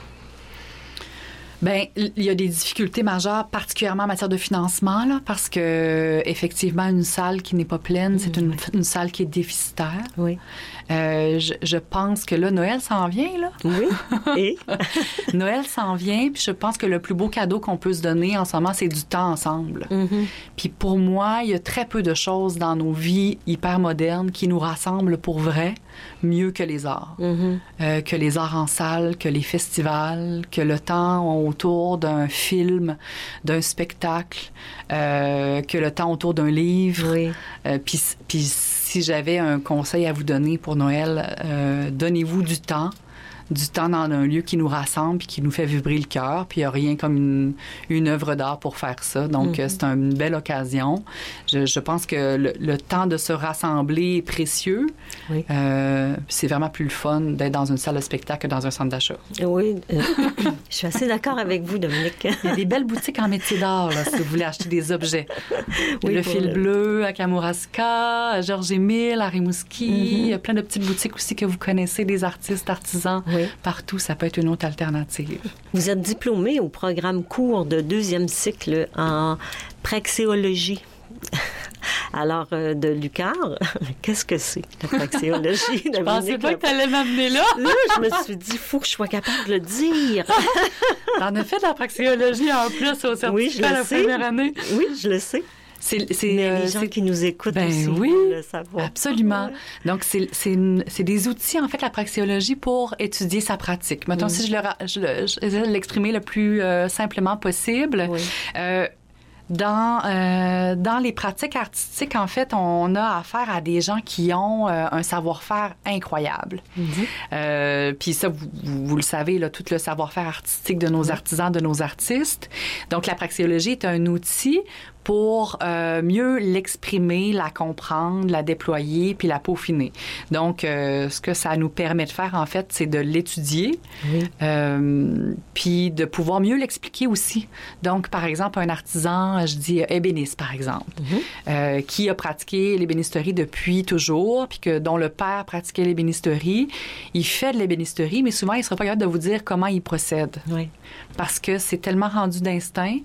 Bien, il y a des difficultés majeures, particulièrement en matière de financement, là, parce que effectivement, une salle qui n'est pas pleine, mmh, c'est une, oui. une salle qui est déficitaire. Oui. Euh, je, je pense que là, Noël s'en vient, là. Oui. Et? Noël s'en vient, puis je pense que le plus beau cadeau qu'on peut se donner en ce moment, c'est du temps ensemble. Mm-hmm. Puis pour moi, il y a très peu de choses dans nos vies hyper modernes qui nous rassemblent pour vrai, mieux que les arts. Mm-hmm. Euh, que les arts en salle, que les festivals, que le temps autour d'un film, d'un spectacle, euh, que le temps autour d'un livre. Oui. Euh, puis, puis si j'avais un conseil à vous donner pour Noël, euh, donnez-vous du temps. Du temps dans un lieu qui nous rassemble puis qui nous fait vibrer le cœur. Puis il n'y a rien comme une, une œuvre d'art pour faire ça. Donc, mm-hmm. c'est une belle occasion. Je, je pense que le, le temps de se rassembler est précieux. Oui. Euh, c'est vraiment plus le fun d'être dans une salle de spectacle que dans un centre d'achat. Oui. Euh, je suis assez d'accord avec vous, Dominique. Il y a des belles boutiques en métier d'art, là, si vous voulez acheter des objets. Oui, le Fil le... Bleu à Kamouraska, à Georges-Émile, à Rimouski. Mm-hmm. Il y a plein de petites boutiques aussi que vous connaissez, des artistes, artisans. Oui. Partout, ça peut être une autre alternative. Vous êtes diplômé au programme court de deuxième cycle en praxéologie. Alors, euh, de l'U Q A R, qu'est-ce que c'est, la praxéologie? Je pensais pas que tu allais m'amener là. Là, je me suis dit, il faut que je sois capable de le dire. T'en as fait de la praxéologie en plus au certificat oui, je la le sais. Première année? Oui, je le sais. C'est, c'est, Mais euh, les gens c'est... qui nous écoutent ben aussi oui, vont le savoir. Absolument. Ouais. Donc, c'est, c'est, une, c'est des outils, en fait, la praxéologie pour étudier sa pratique. Mettons, mmh. si je, le, je, le, je essaie de l'exprimer le plus euh, simplement possible, oui. euh, Dans, euh, dans les pratiques artistiques, en fait, on a affaire à des gens qui ont euh, un savoir-faire incroyable. Mm-hmm. Euh, puis ça, vous, vous le savez, là, tout le savoir-faire artistique de nos mm-hmm. artisans, de nos artistes. Donc, la praxéologie est un outil pour euh, mieux l'exprimer, la comprendre, la déployer, puis la peaufiner. Donc, euh, ce que ça nous permet de faire, en fait, c'est de l'étudier, oui. euh, puis de pouvoir mieux l'expliquer aussi. Donc, par exemple, un artisan, je dis ébéniste, par exemple, mm-hmm. euh, qui a pratiqué l'ébénisterie depuis toujours, puis que dont le père pratiquait l'ébénisterie, il fait de l'ébénisterie, mais souvent, il ne sera pas capable de vous dire comment il procède. Oui. Parce que c'est tellement rendu d'instinct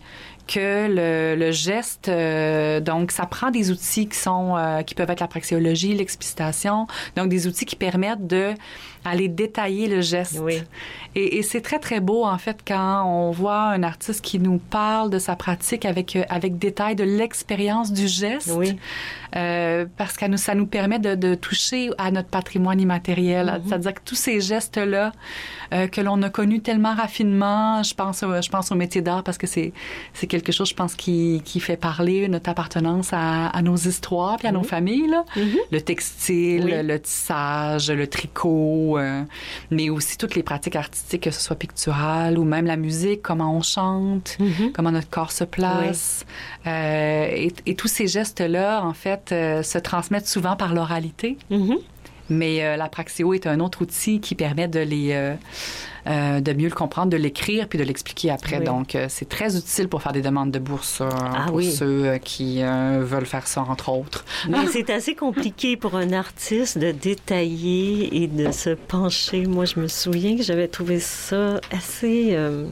que le, le geste, euh, donc ça prend des outils qui sont euh, qui peuvent être la praxéologie, l'explicitation, donc des outils qui permettent de aller détailler le geste. Oui. Et, et c'est très, très beau, en fait, quand on voit un artiste qui nous parle de sa pratique avec, avec détail de l'expérience du geste. Oui. Euh, parce que nous, ça nous permet de, de toucher à notre patrimoine immatériel. Mm-hmm. C'est-à-dire que tous ces gestes-là euh, que l'on a connus tellement raffinement, je pense, au, je pense au métier d'art parce que c'est, c'est quelque chose, je pense, qui, qui fait parler notre appartenance à, à nos histoires puis à mm-hmm. nos familles. Là. Mm-hmm. Le textile, oui. le tissage, le tricot, euh, mais aussi toutes les pratiques artistiques, que ce soit pictural ou même la musique, comment on chante, mm-hmm. comment notre corps se place. Oui. Euh, et, et tous ces gestes-là, en fait, euh, se transmettent souvent par l'oralité. Mm-hmm. Mais euh, la praxéo est un autre outil qui permet de les euh, euh, de mieux le comprendre, de l'écrire puis de l'expliquer après. Oui. Donc, euh, c'est très utile pour faire des demandes de bourse euh, ah, pour oui. ceux euh, qui euh, veulent faire ça, entre autres. Mais c'est assez compliqué pour un artiste de détailler et de se pencher. Moi, je me souviens que j'avais trouvé ça assez euh,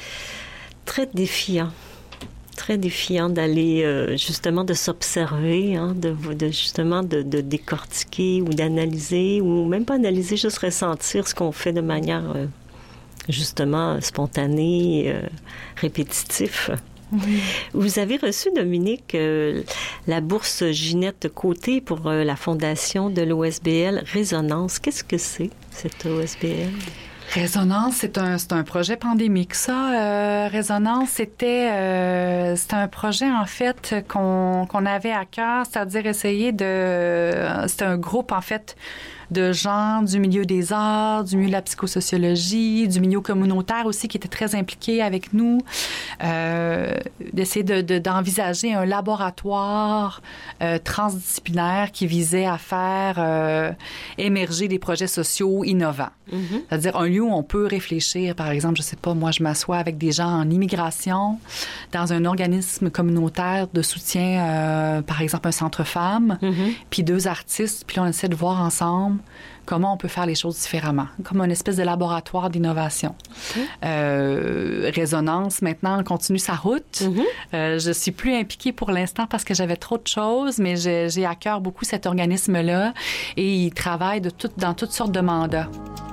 très défiant. Très défiant d'aller euh, justement de s'observer, hein, de, de justement de, de décortiquer ou d'analyser ou même pas analyser, juste ressentir ce qu'on fait de manière euh, justement spontanée, euh, répétitive. Mm-hmm. Vous avez reçu, Dominique, euh, la bourse Ginette Côté pour euh, la fondation de l'O S B L Résonance. Qu'est-ce que c'est, cette O S B L? Résonance, c'est un, c'est un projet pandémique, ça. Euh, Résonance, c'était, euh, c'était un projet, en fait, qu'on, qu'on avait à cœur, c'est-à-dire essayer de... C'était un groupe, en fait, de gens du milieu des arts, du milieu de la psychosociologie, du milieu communautaire aussi, qui étaient très impliqués avec nous, euh, d'essayer de, de, d'envisager un laboratoire euh, transdisciplinaire qui visait à faire euh, émerger des projets sociaux innovants. Mm-hmm. C'est-à-dire un lieu où on peut réfléchir, par exemple, je sais pas, moi, je m'assois avec des gens en immigration dans un organisme communautaire de soutien, euh, par exemple, un centre femmes, mm-hmm. puis deux artistes, puis là, on essaie de voir ensemble comment on peut faire les choses différemment, comme une espèce de laboratoire d'innovation. Okay. Euh, Résonance, maintenant, continue sa route. Mm-hmm. Euh, je suis plus impliquée pour l'instant parce que j'avais trop de choses, mais j'ai, j'ai à cœur beaucoup cet organisme-là et il travaille de tout, dans toutes sortes de mandats.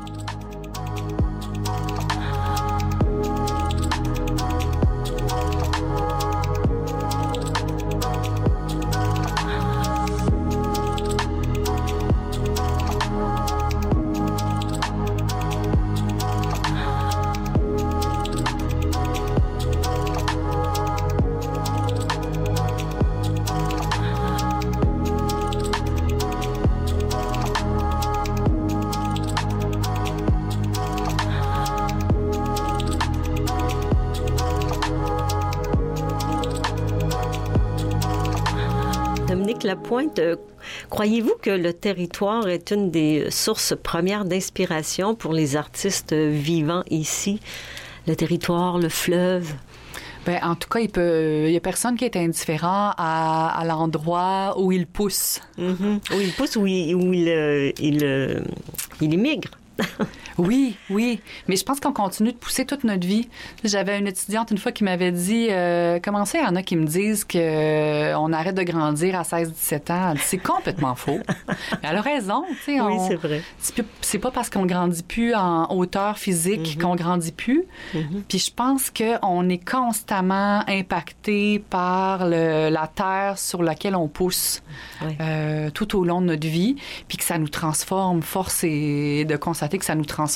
Lapointe, euh, croyez-vous que le territoire est une des sources premières d'inspiration pour les artistes vivant ici? Le territoire, le fleuve? Bien, en tout cas, il peut, il y a personne qui est indifférent à, à l'endroit où il pousse. Mm-hmm. Où il pousse, où il, où il, euh, il, euh, il immigre. Oui, oui. Mais je pense qu'on continue de pousser toute notre vie. J'avais une étudiante une fois qui m'avait dit euh, comment ça, il y en a qui me disent qu'on euh, arrête de grandir à seize dix-sept ans. Elle dit, c'est complètement faux. Mais elle a raison. Tu sais, oui, on, c'est vrai. C'est, c'est pas parce qu'on grandit plus en hauteur physique mm-hmm. qu'on grandit plus. Mm-hmm. Puis je pense qu'on est constamment impacté par le, la terre sur laquelle on pousse oui. euh, tout au long de notre vie. Puis que ça nous transforme. Force est de constater que ça nous transforme.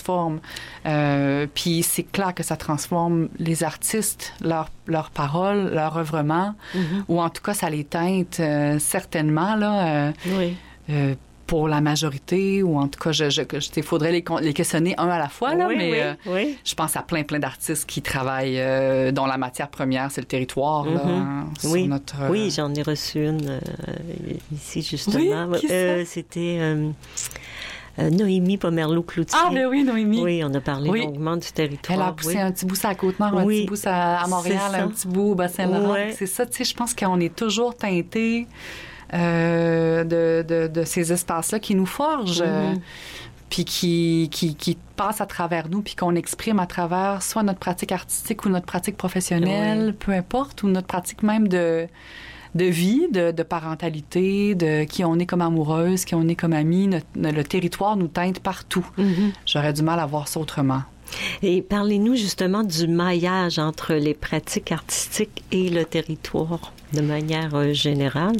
Euh, puis c'est clair que ça transforme les artistes, leurs leur paroles, leur œuvrement, mm-hmm. ou en tout cas, ça les teinte euh, certainement, là, euh, oui. euh, pour la majorité, ou en tout cas, je, je, je, il faudrait les, les questionner un à la fois, là, oui, mais oui, euh, oui. je pense à plein, plein d'artistes qui travaillent, euh, dont la matière première, c'est le territoire, mm-hmm. là, hein, oui. sur notre... Euh... Oui, j'en ai reçu une euh, ici, justement. Oui, euh, c'était... Euh, Euh, Noémie Pomerleau-Cloutier. Ah, mais oui, Noémie. Oui, on a parlé oui. longuement du territoire. Elle a poussé oui. un petit bout à la Côte-Nord, oui. un petit bout à, à Montréal, un petit bout au Bas-Saint-Laurent. Ouais. C'est ça, tu sais, je pense qu'on est toujours teinté euh, de, de, de ces espaces-là qui nous forgent. Mm-hmm. puis qui, qui, qui passe à travers nous, puis qu'on exprime à travers soit notre pratique artistique ou notre pratique professionnelle, oui. peu importe, ou notre pratique même de, de vie, de, de parentalité, de qui on est comme amoureuse, qui on est comme amie. Notre, le territoire nous teinte partout. Mm-hmm. J'aurais du mal à voir ça autrement. Et parlez-nous justement du maillage entre les pratiques artistiques et le territoire de manière euh, générale.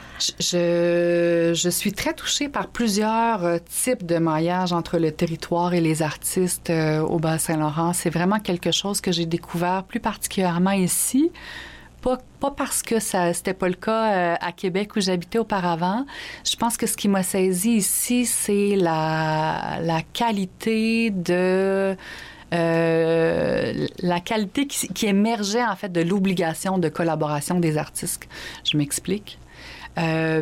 Je, je suis très touchée par plusieurs types de maillage entre le territoire et les artistes euh, au Bas-Saint-Laurent. C'est vraiment quelque chose que j'ai découvert plus particulièrement ici. Pas, pas parce que ça c'était pas le cas euh, à Québec où j'habitais auparavant. Je pense que ce qui m'a saisi ici, c'est la, la qualité de... Euh, la qualité qui, qui émergeait en fait de l'obligation de collaboration des artistes. Je m'explique. Euh,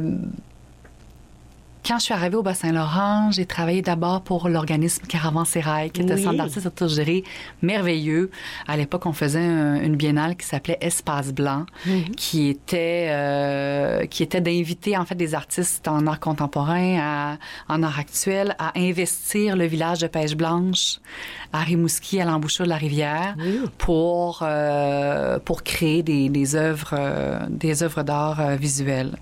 quand je suis arrivée au Bas-Saint-Laurent, j'ai travaillé d'abord pour l'organisme Caravansérail, qui était oui. un centre d'artistes autogéré merveilleux. À l'époque, on faisait un, une biennale qui s'appelait Espace Blanc, mm-hmm. qui était euh, qui était d'inviter en fait des artistes en art contemporain, à, en art actuel, à investir le village de Pêche Blanche à Rimouski, à l'embouchure de la rivière, oui. pour euh, pour créer des, des œuvres euh, des œuvres d'art euh, visuelles.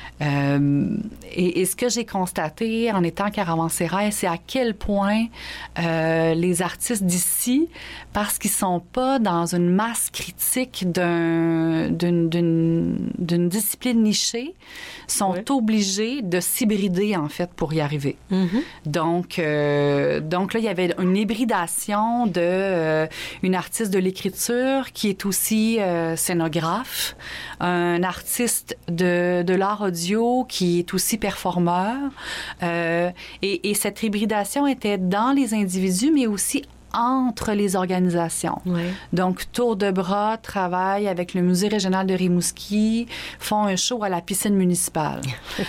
Euh, et, et ce que j'ai constaté en étant Caravansérail, c'est à quel point euh, les artistes d'ici, parce qu'ils sont pas dans une masse critique d'un, d'une, d'une, d'une discipline nichée, sont oui. obligés de s'hybrider, en fait, pour y arriver. Mm-hmm. Donc, euh, donc là, il y avait une hybridation de euh, une artiste de l'écriture qui est aussi euh, scénographe, un artiste de, de l'art audio qui est aussi performeur. Euh, et, et cette hybridation était dans les individus, mais aussi entre les organisations. Oui. Donc, Tour de Bras travaille avec le Musée régional de Rimouski, font un show à la piscine municipale.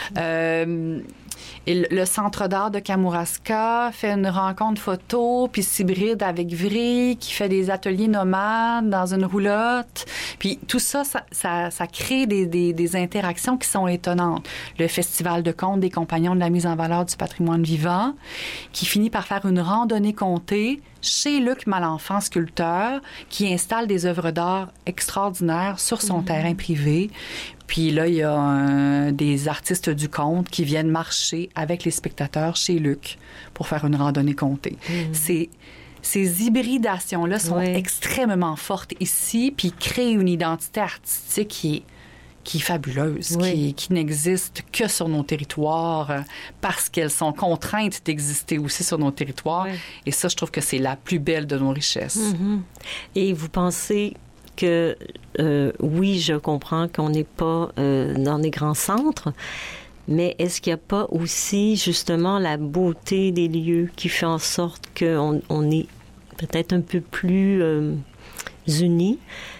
euh, Et le Centre d'art de Kamouraska fait une rencontre photo, puis s'hybride avec Vry, qui fait des ateliers nomades dans une roulotte. Puis tout ça, ça, ça, ça crée des, des, des interactions qui sont étonnantes. Le Festival de contes des Compagnons de la mise en valeur du patrimoine vivant, qui finit par faire une randonnée comptée chez Luc Malenfant, sculpteur, qui installe des œuvres d'art extraordinaires sur son mmh. terrain privé. Puis là, il y a un, des artistes du conte qui viennent marcher avec les spectateurs chez Luc pour faire une randonnée comptée. Mmh. C'est, ces hybridations-là sont oui. extrêmement fortes ici, puis créent une identité artistique qui est, qui est fabuleuse, oui. qui, qui n'existe que sur nos territoires parce qu'elles sont contraintes d'exister aussi sur nos territoires. Oui. Et ça, je trouve que c'est la plus belle de nos richesses. Mmh. Et vous pensez... que euh, oui, je comprends qu'on n'est pas euh, dans des grands centres, mais est-ce qu'il n'y a pas aussi justement la beauté des lieux qui fait en sorte qu'on on est peut-être un peu plus euh, unis,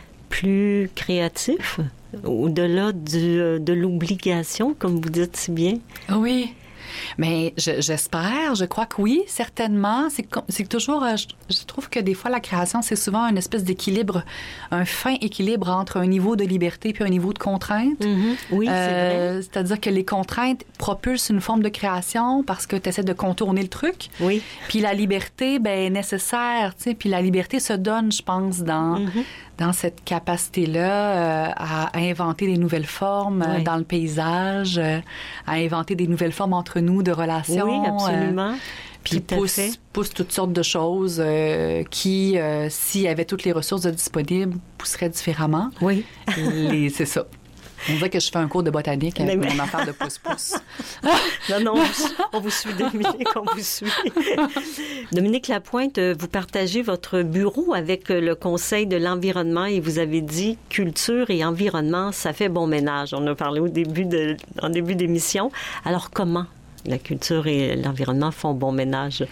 plus créatifs, au-delà du, de l'obligation, comme vous dites si bien? Oui. Mais je, j'espère, je crois que oui, certainement. C'est, c'est toujours, je, je trouve que des fois, la création, c'est souvent une espèce d'équilibre, un fin équilibre entre un niveau de liberté puis un niveau de contrainte. Mm-hmm. Oui, euh, c'est vrai. C'est-à-dire que les contraintes propulsent une forme de création parce que tu essaies de contourner le truc. Oui. Puis la liberté, ben, est nécessaire, tu sais. Puis la liberté se donne, je pense, dans... Mm-hmm. dans cette capacité-là euh, à inventer des nouvelles formes oui. euh, dans le paysage, euh, à inventer des nouvelles formes entre nous de relations. Oui, absolument. Euh, puis pousse, pousse toutes sortes de choses euh, qui, euh, s'il y avait toutes les ressources disponibles, pousseraient différemment. Oui. Et c'est ça. On dirait que je fais un cours de botanique avec mais... mon affaire de pouce-pouce. non, non, on vous, on vous suit, Dominique, on vous suit. Dominique Lapointe, vous partagez votre bureau avec le Conseil de l'environnement et vous avez dit culture et environnement, ça fait bon ménage. On a parlé au début de, en début d'émission. Alors, comment la culture et l'environnement font bon ménage?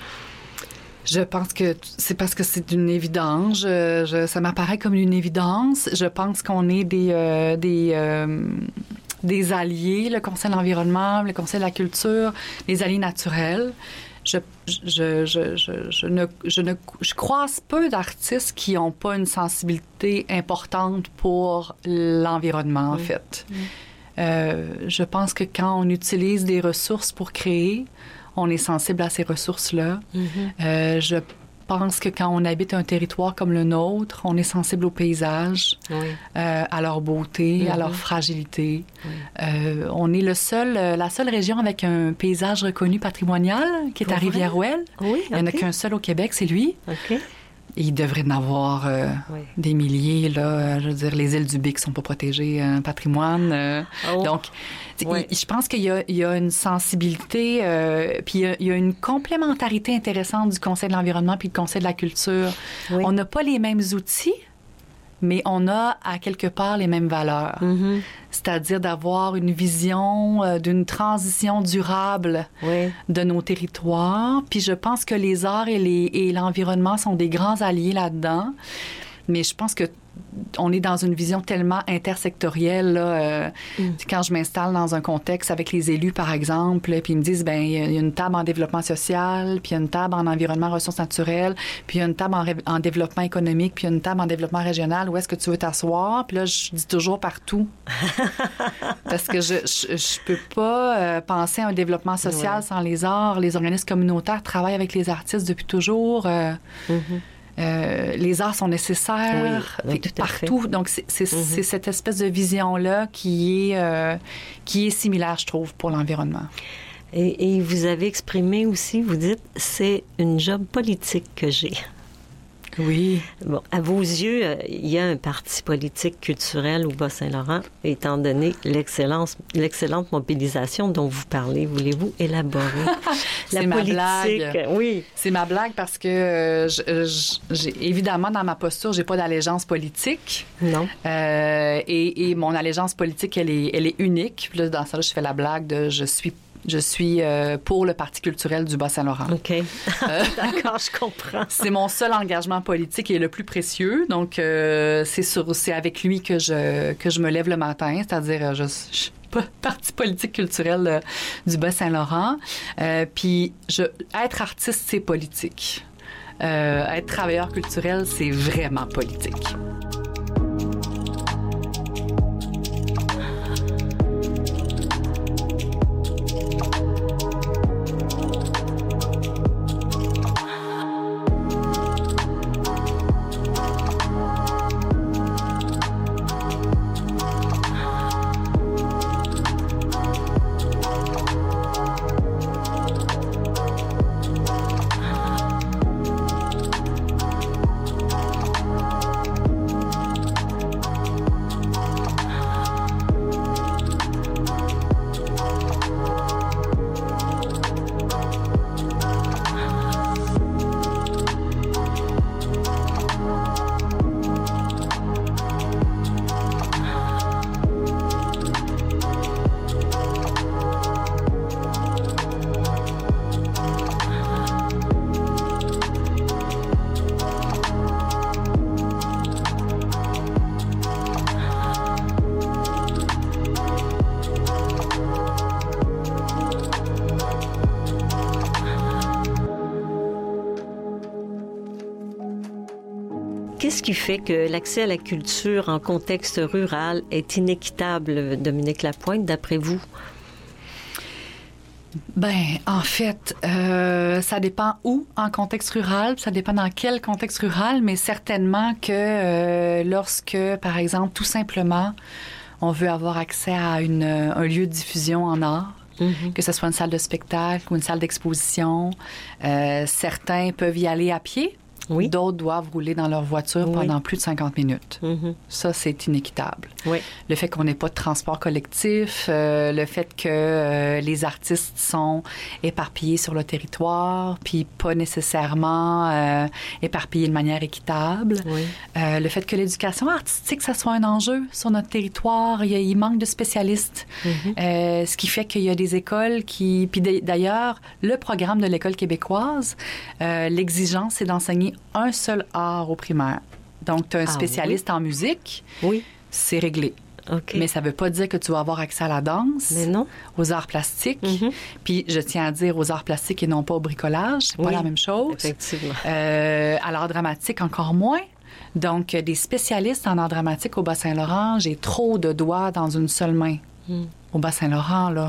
Je pense que c'est parce que c'est une évidence. Je, je, ça m'apparaît comme une évidence. Je pense qu'on est des, euh, des, euh, des alliés, le Conseil de l'environnement, le Conseil de la culture, des alliés naturels. Je, je, je, je, je, ne, je, ne, je croise peu d'artistes qui n'ont pas une sensibilité importante pour l'environnement, en oui. fait. Oui. Euh, je pense que quand on utilise des ressources pour créer, on est sensible à ces ressources-là. Mm-hmm. Euh, je Je pense que quand on habite un territoire comme le nôtre, on est sensible aux paysages, oui. euh, à leur beauté, mm-hmm. à leur fragilité. Oui. Euh, on est le seul, la seule région avec un paysage reconnu patrimonial, qui est Pour à Rivière-Ouelle. Oui, Il n'y en a qu'un seul au Québec, c'est lui. OK. Et il devrait en avoir euh, oui. des milliers. Là, je veux dire, les îles du Bic ne sont pas protégées en patrimoine. Euh, oh. Donc, oui. il, je pense qu'il y a, il y a une sensibilité, euh, puis il y, a, il y a une complémentarité intéressante du Conseil de l'environnement puis du Conseil de la culture. Oui. On n'a pas les mêmes outils, mais on a à quelque part les mêmes valeurs. Mm-hmm. C'est-à-dire d'avoir une vision euh, d'une transition durable oui. de nos territoires. Puis je pense que les arts et, les, et l'environnement sont des grands alliés là-dedans. Mais je pense que on est dans une vision tellement intersectorielle. Là, euh, mm. Quand je m'installe dans un contexte avec les élus, par exemple, puis ils me disent, ben il y a une table en développement social, puis il y a une table en environnement, ressources naturelles, puis il y a une table en, ré- en développement économique, puis il y a une table en développement régional. Où est-ce que tu veux t'asseoir? Puis là, je dis toujours partout. Parce que je je, je peux pas euh, penser à un développement social ouais. sans les arts. Les organismes communautaires travaillent avec les artistes depuis toujours. Euh, mm-hmm. Euh, les arts sont nécessaires oui, oui, partout. Donc, c'est, c'est, mm-hmm. c'est cette espèce de vision-là qui est, euh, qui est similaire, je trouve, pour l'environnement. Et, et vous avez exprimé aussi, vous dites, c'est une job politique que j'ai. Oui. Bon, à vos yeux, euh, il y a un parti politique culturel au Bas-Saint-Laurent, étant donné l'excellence, l'excellente mobilisation dont vous parlez. Voulez-vous élaborer? C'est la ma politique, blague. Oui. C'est ma blague parce que, euh, je, je, j'ai, évidemment, dans ma posture, j'ai pas d'allégeance politique. Non. Euh, et, et mon allégeance politique, elle est, elle est unique. Puis là, dans ça, je fais la blague de je suis Je suis euh, pour le Parti culturel du Bas-Saint-Laurent. OK. Euh, D'accord, je comprends. C'est mon seul engagement politique et le plus précieux. Donc, euh, c'est, sur, c'est avec lui que je, que je me lève le matin, c'est-à-dire je, je Parti politique culturel euh, du Bas-Saint-Laurent. Euh, puis, je, être artiste, c'est politique. Euh, être travailleur culturel, c'est vraiment politique. Qu'est-ce qui fait que l'accès à la culture en contexte rural est inéquitable, Dominique Lapointe, d'après vous? Ben, en fait, euh, ça dépend où en contexte rural, ça dépend dans quel contexte rural, mais certainement que euh, lorsque, par exemple, tout simplement, on veut avoir accès à une, un lieu de diffusion en art, mm-hmm. que ce soit une salle de spectacle ou une salle d'exposition, euh, certains peuvent y aller à pied. Oui. D'autres doivent rouler dans leur voiture oui. pendant plus de cinquante minutes. Mm-hmm. Ça, c'est inéquitable. Oui. Le fait qu'on n'ait pas de transport collectif, euh, le fait que euh, les artistes sont éparpillés sur le territoire, puis pas nécessairement euh, éparpillés de manière équitable. Oui. Euh, le fait que l'éducation artistique, ça soit un enjeu sur notre territoire. Il, y a, il manque de spécialistes. Mm-hmm. Euh, ce qui fait qu'il y a des écoles qui... Puis d'ailleurs, le programme de l'École québécoise, euh, l'exigence, c'est d'enseigner un seul art au primaire. Donc, tu as un ah, spécialiste oui. en musique, oui. c'est réglé. Okay. Mais ça ne veut pas dire que tu vas avoir accès à la danse, mais non. aux arts plastiques. Mm-hmm. Puis, je tiens à dire aux arts plastiques et non pas au bricolage. C'est oui, pas la même chose. Effectivement. Euh, à l'art dramatique, encore moins. Donc, des spécialistes en art dramatique au Bas-Saint-Laurent, j'ai trop de doigts dans une seule main. Mm. Au Bas-Saint-Laurent, là. Oui.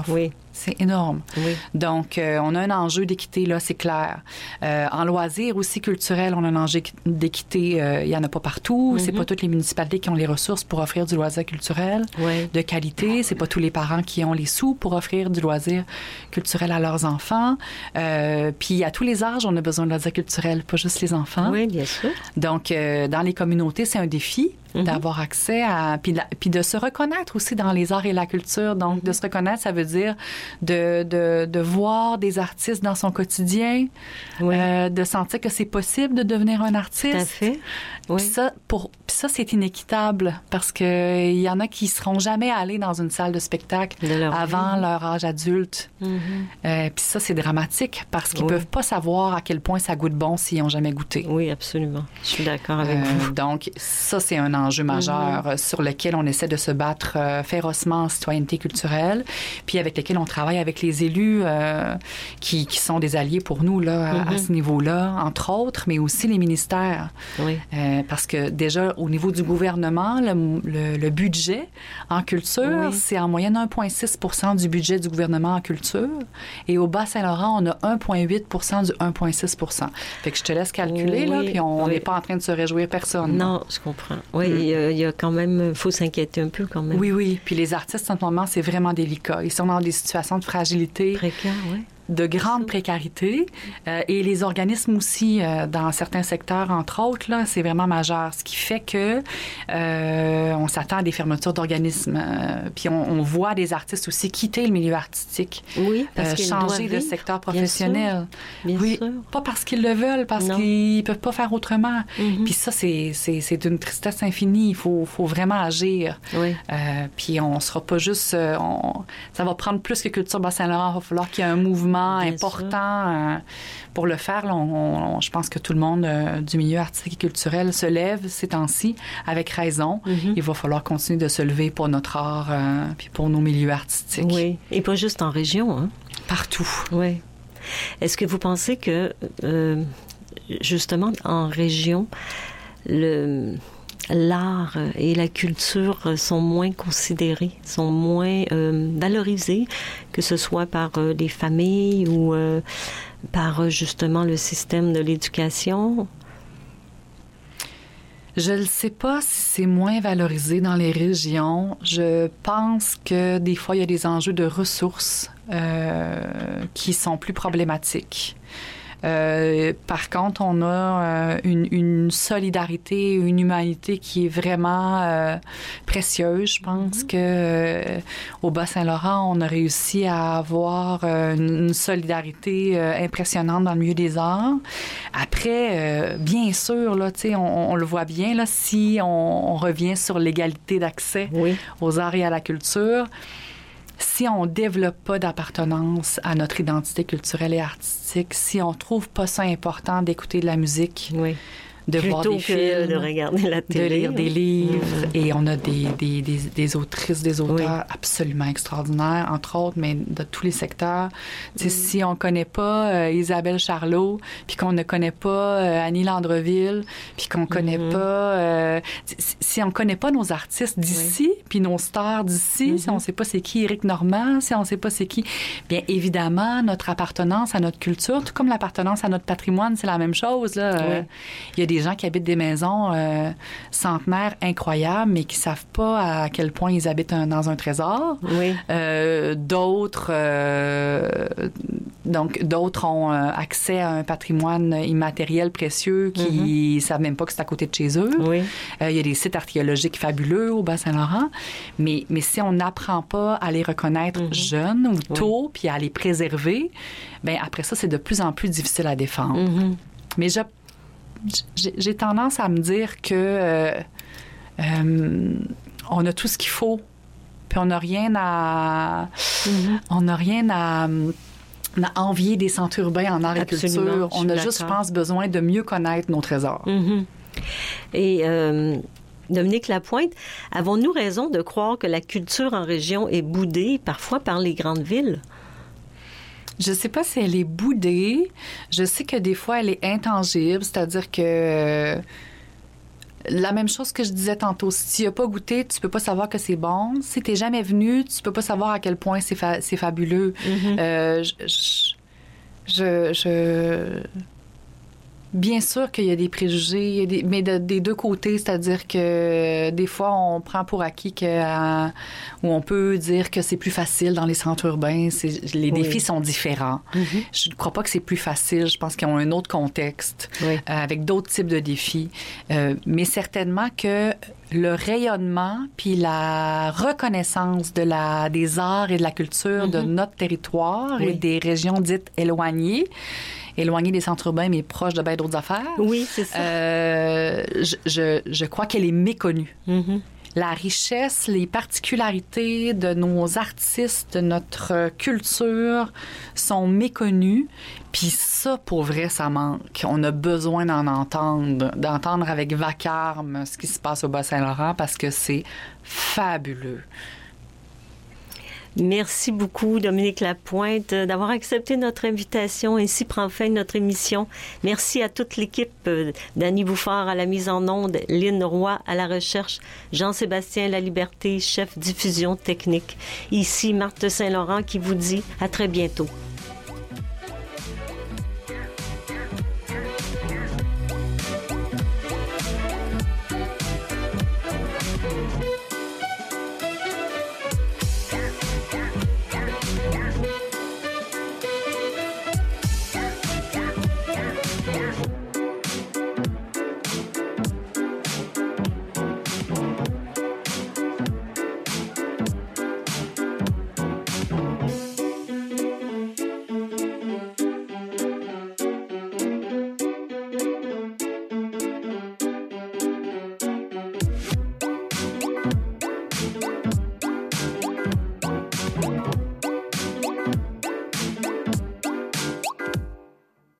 C'est énorme. Oui. Donc, euh, on a un enjeu d'équité, là, c'est clair. Euh, en loisirs aussi culturels, on a un enjeu d'équité. Euh, il n'y en a pas partout. Mm-hmm. C'est pas toutes les municipalités qui ont les ressources pour offrir du loisir culturel oui. de qualité. C'est pas tous les parents qui ont les sous pour offrir du loisir culturel à leurs enfants. Euh, puis, à tous les âges, on a besoin de loisir culturel, pas juste les enfants. Oui, bien sûr. Donc, euh, dans les communautés, c'est un défi. Mm-hmm. D'avoir accès à... Puis, la, puis de se reconnaître aussi dans les arts et la culture. Donc, mm-hmm. de se reconnaître, ça veut dire de, de, de voir des artistes dans son quotidien, oui. euh, de sentir que c'est possible de devenir un artiste. Tout à fait. Oui. Puis ça, pour, puis ça, c'est inéquitable parce qu'il y en a qui ne seront jamais allés dans une salle de spectacle de leur avant vie. Leur âge adulte. Mm-hmm. Euh, puis ça, c'est dramatique parce qu'ils ne oui. peuvent pas savoir à quel point ça goûte bon s'ils n'ont jamais goûté. Oui, absolument. Je suis d'accord avec euh, vous. Donc, ça, c'est un enjeu majeur mm-hmm. sur lequel on essaie de se battre euh, férocement en citoyenneté culturelle, puis avec lequel on travaille avec les élus euh, qui, qui sont des alliés pour nous là, mm-hmm. à, à ce niveau-là, entre autres, mais aussi les ministères. Oui. Euh, parce que déjà, au niveau du gouvernement, le, le, le budget en culture, oui. c'est en moyenne un virgule six pour cent du budget du gouvernement en culture. Et au Bas-Saint-Laurent, on a un virgule huit pour cent du un virgule six pour cent. Fait que je te laisse calculer, oui, là, puis on n'est oui. pas en train de se réjouir personne. Non, là. Je comprends. Oui, mm. il, y a, il y a quand même... Il faut s'inquiéter un peu quand même. Oui, oui. Puis les artistes, en ce moment, c'est vraiment délicat. Ils sont dans des situations de fragilité. Précaire, oui. De grande précarité. Euh, et les organismes aussi, euh, dans certains secteurs, entre autres, là, c'est vraiment majeur. Ce qui fait que euh, on s'attend à des fermetures d'organismes. Euh, puis on, on voit des artistes aussi quitter le milieu artistique. Oui, parce euh, qu'ils changer de secteur professionnel. Bien sûr. Oui, Bien sûr. Pas parce qu'ils le veulent, parce non. qu'ils peuvent pas faire autrement. Mm-hmm. Puis ça, c'est, c'est, c'est d'une tristesse infinie. Il faut, faut vraiment agir. Oui. Euh, puis on sera pas juste... Euh, on, ça va prendre plus que Culture Bas-Saint-Laurent. Il va falloir qu'il y ait un mouvement Bien important euh, pour le faire. Là, on, on, je pense que tout le monde euh, du milieu artistique et culturel se lève ces temps-ci avec raison. Mm-hmm. Il va falloir continuer de se lever pour notre art euh, puis pour nos milieux artistiques. Oui, et pas juste en région. Hein? Partout. Oui. Est-ce que vous pensez que, euh, justement, en région, le... l'art et la culture sont moins considérés, sont moins euh, valorisés, que ce soit par euh, les familles ou euh, par euh, justement le système de l'éducation? Je ne sais pas si c'est moins valorisé dans les régions. Je pense que des fois, il y a des enjeux de ressources euh, qui sont plus problématiques. Euh, par contre, on a euh, une, une solidarité, une humanité qui est vraiment euh, précieuse. Je pense mm-hmm. que euh, au Bas-Saint-Laurent, on a réussi à avoir euh, une solidarité euh, impressionnante dans le milieu des arts. Après, euh, bien sûr, là, tu sais, on, on le voit bien là, si on, on revient sur l'égalité d'accès oui. aux arts et à la culture. Si on ne développe pas d'appartenance à notre identité culturelle et artistique, si on ne trouve pas ça important d'écouter de la musique, oui. de Plutôt voir des que films, de regarder la télé, de lire des livres, mmh. et on a des, des, des, des autrices, des auteurs oui. absolument extraordinaires, entre autres, mais de tous les secteurs. Mmh. Si on ne connaît pas euh, Isabelle Charlot, puis qu'on ne connaît pas euh, Annie Landreville, puis qu'on ne connaît mmh. pas... Euh, si on ne connaît pas nos artistes d'ici, oui. puis nos stars d'ici, mmh. si on ne sait pas c'est qui Éric Normand, si on ne sait pas c'est qui... Bien évidemment, notre appartenance à notre culture, tout comme l'appartenance à notre patrimoine, c'est la même chose. Là. Oui. Euh, il y a des gens qui habitent des maisons euh, centenaires incroyables, mais qui ne savent pas à quel point ils habitent un, dans un trésor. Oui. Euh, d'autres, euh, donc, d'autres ont euh, accès à un patrimoine immatériel précieux qui ne mm-hmm. savent même pas que c'est à côté de chez eux. Oui. Euh, il y a des sites archéologiques fabuleux au Bas-Saint-Laurent, mais, mais si on n'apprend pas à les reconnaître mm-hmm. jeunes ou tôt, oui. puis à les préserver, bien après ça, c'est de plus en plus difficile à défendre. Mm-hmm. Mais je J'ai, j'ai tendance à me dire que euh, euh, on a tout ce qu'il faut, puis on n'a rien à, mm-hmm. on n'a rien à, à envier des centres urbains en art et culture. On a d'accord. juste, je pense, besoin de mieux connaître nos trésors. Mm-hmm. Et euh, Dominique Lapointe, avons-nous raison de croire que la culture en région est boudée parfois par les grandes villes? Je ne sais pas si elle est boudée. Je sais que des fois, elle est intangible, c'est-à-dire que euh, La même chose que je disais tantôt, si tu n'as pas goûté, tu peux pas savoir que c'est bon. Si tu n'es jamais venu, tu peux pas savoir à quel point c'est, fa- c'est fabuleux. Mm-hmm. Euh, je, je, je... Bien sûr qu'il y a des préjugés, des, mais de, des deux côtés, c'est-à-dire que des fois, on prend pour acquis que, euh, où on peut dire que c'est plus facile dans les centres urbains. C'est, les défis oui. sont différents. Mm-hmm. Je ne crois pas que c'est plus facile. Je pense qu'ils ont un autre contexte, oui. euh, avec d'autres types de défis. Euh, mais certainement que le rayonnement puis la reconnaissance de la, des arts et de la culture mm-hmm. de notre territoire oui. et des régions dites éloignées, éloignée des centres urbains, mais proche de bien d'autres affaires. Oui, c'est ça. Euh, je, je, je crois qu'elle est méconnue. Mm-hmm. La richesse, les particularités de nos artistes, de notre culture sont méconnues. Puis ça, pour vrai, ça manque. On a besoin d'en entendre, d'entendre avec vacarme ce qui se passe au Bas-Saint-Laurent parce que c'est fabuleux. Merci beaucoup, Dominique Lapointe, d'avoir accepté notre invitation. Ainsi prend fin notre émission. Merci à toute l'équipe, Dany Bouffard à la mise en onde, Lynn Roy à la recherche, Jean-Sébastien Laliberté, chef diffusion technique. Ici, Marthe Saint-Laurent qui vous dit à très bientôt. Yeah.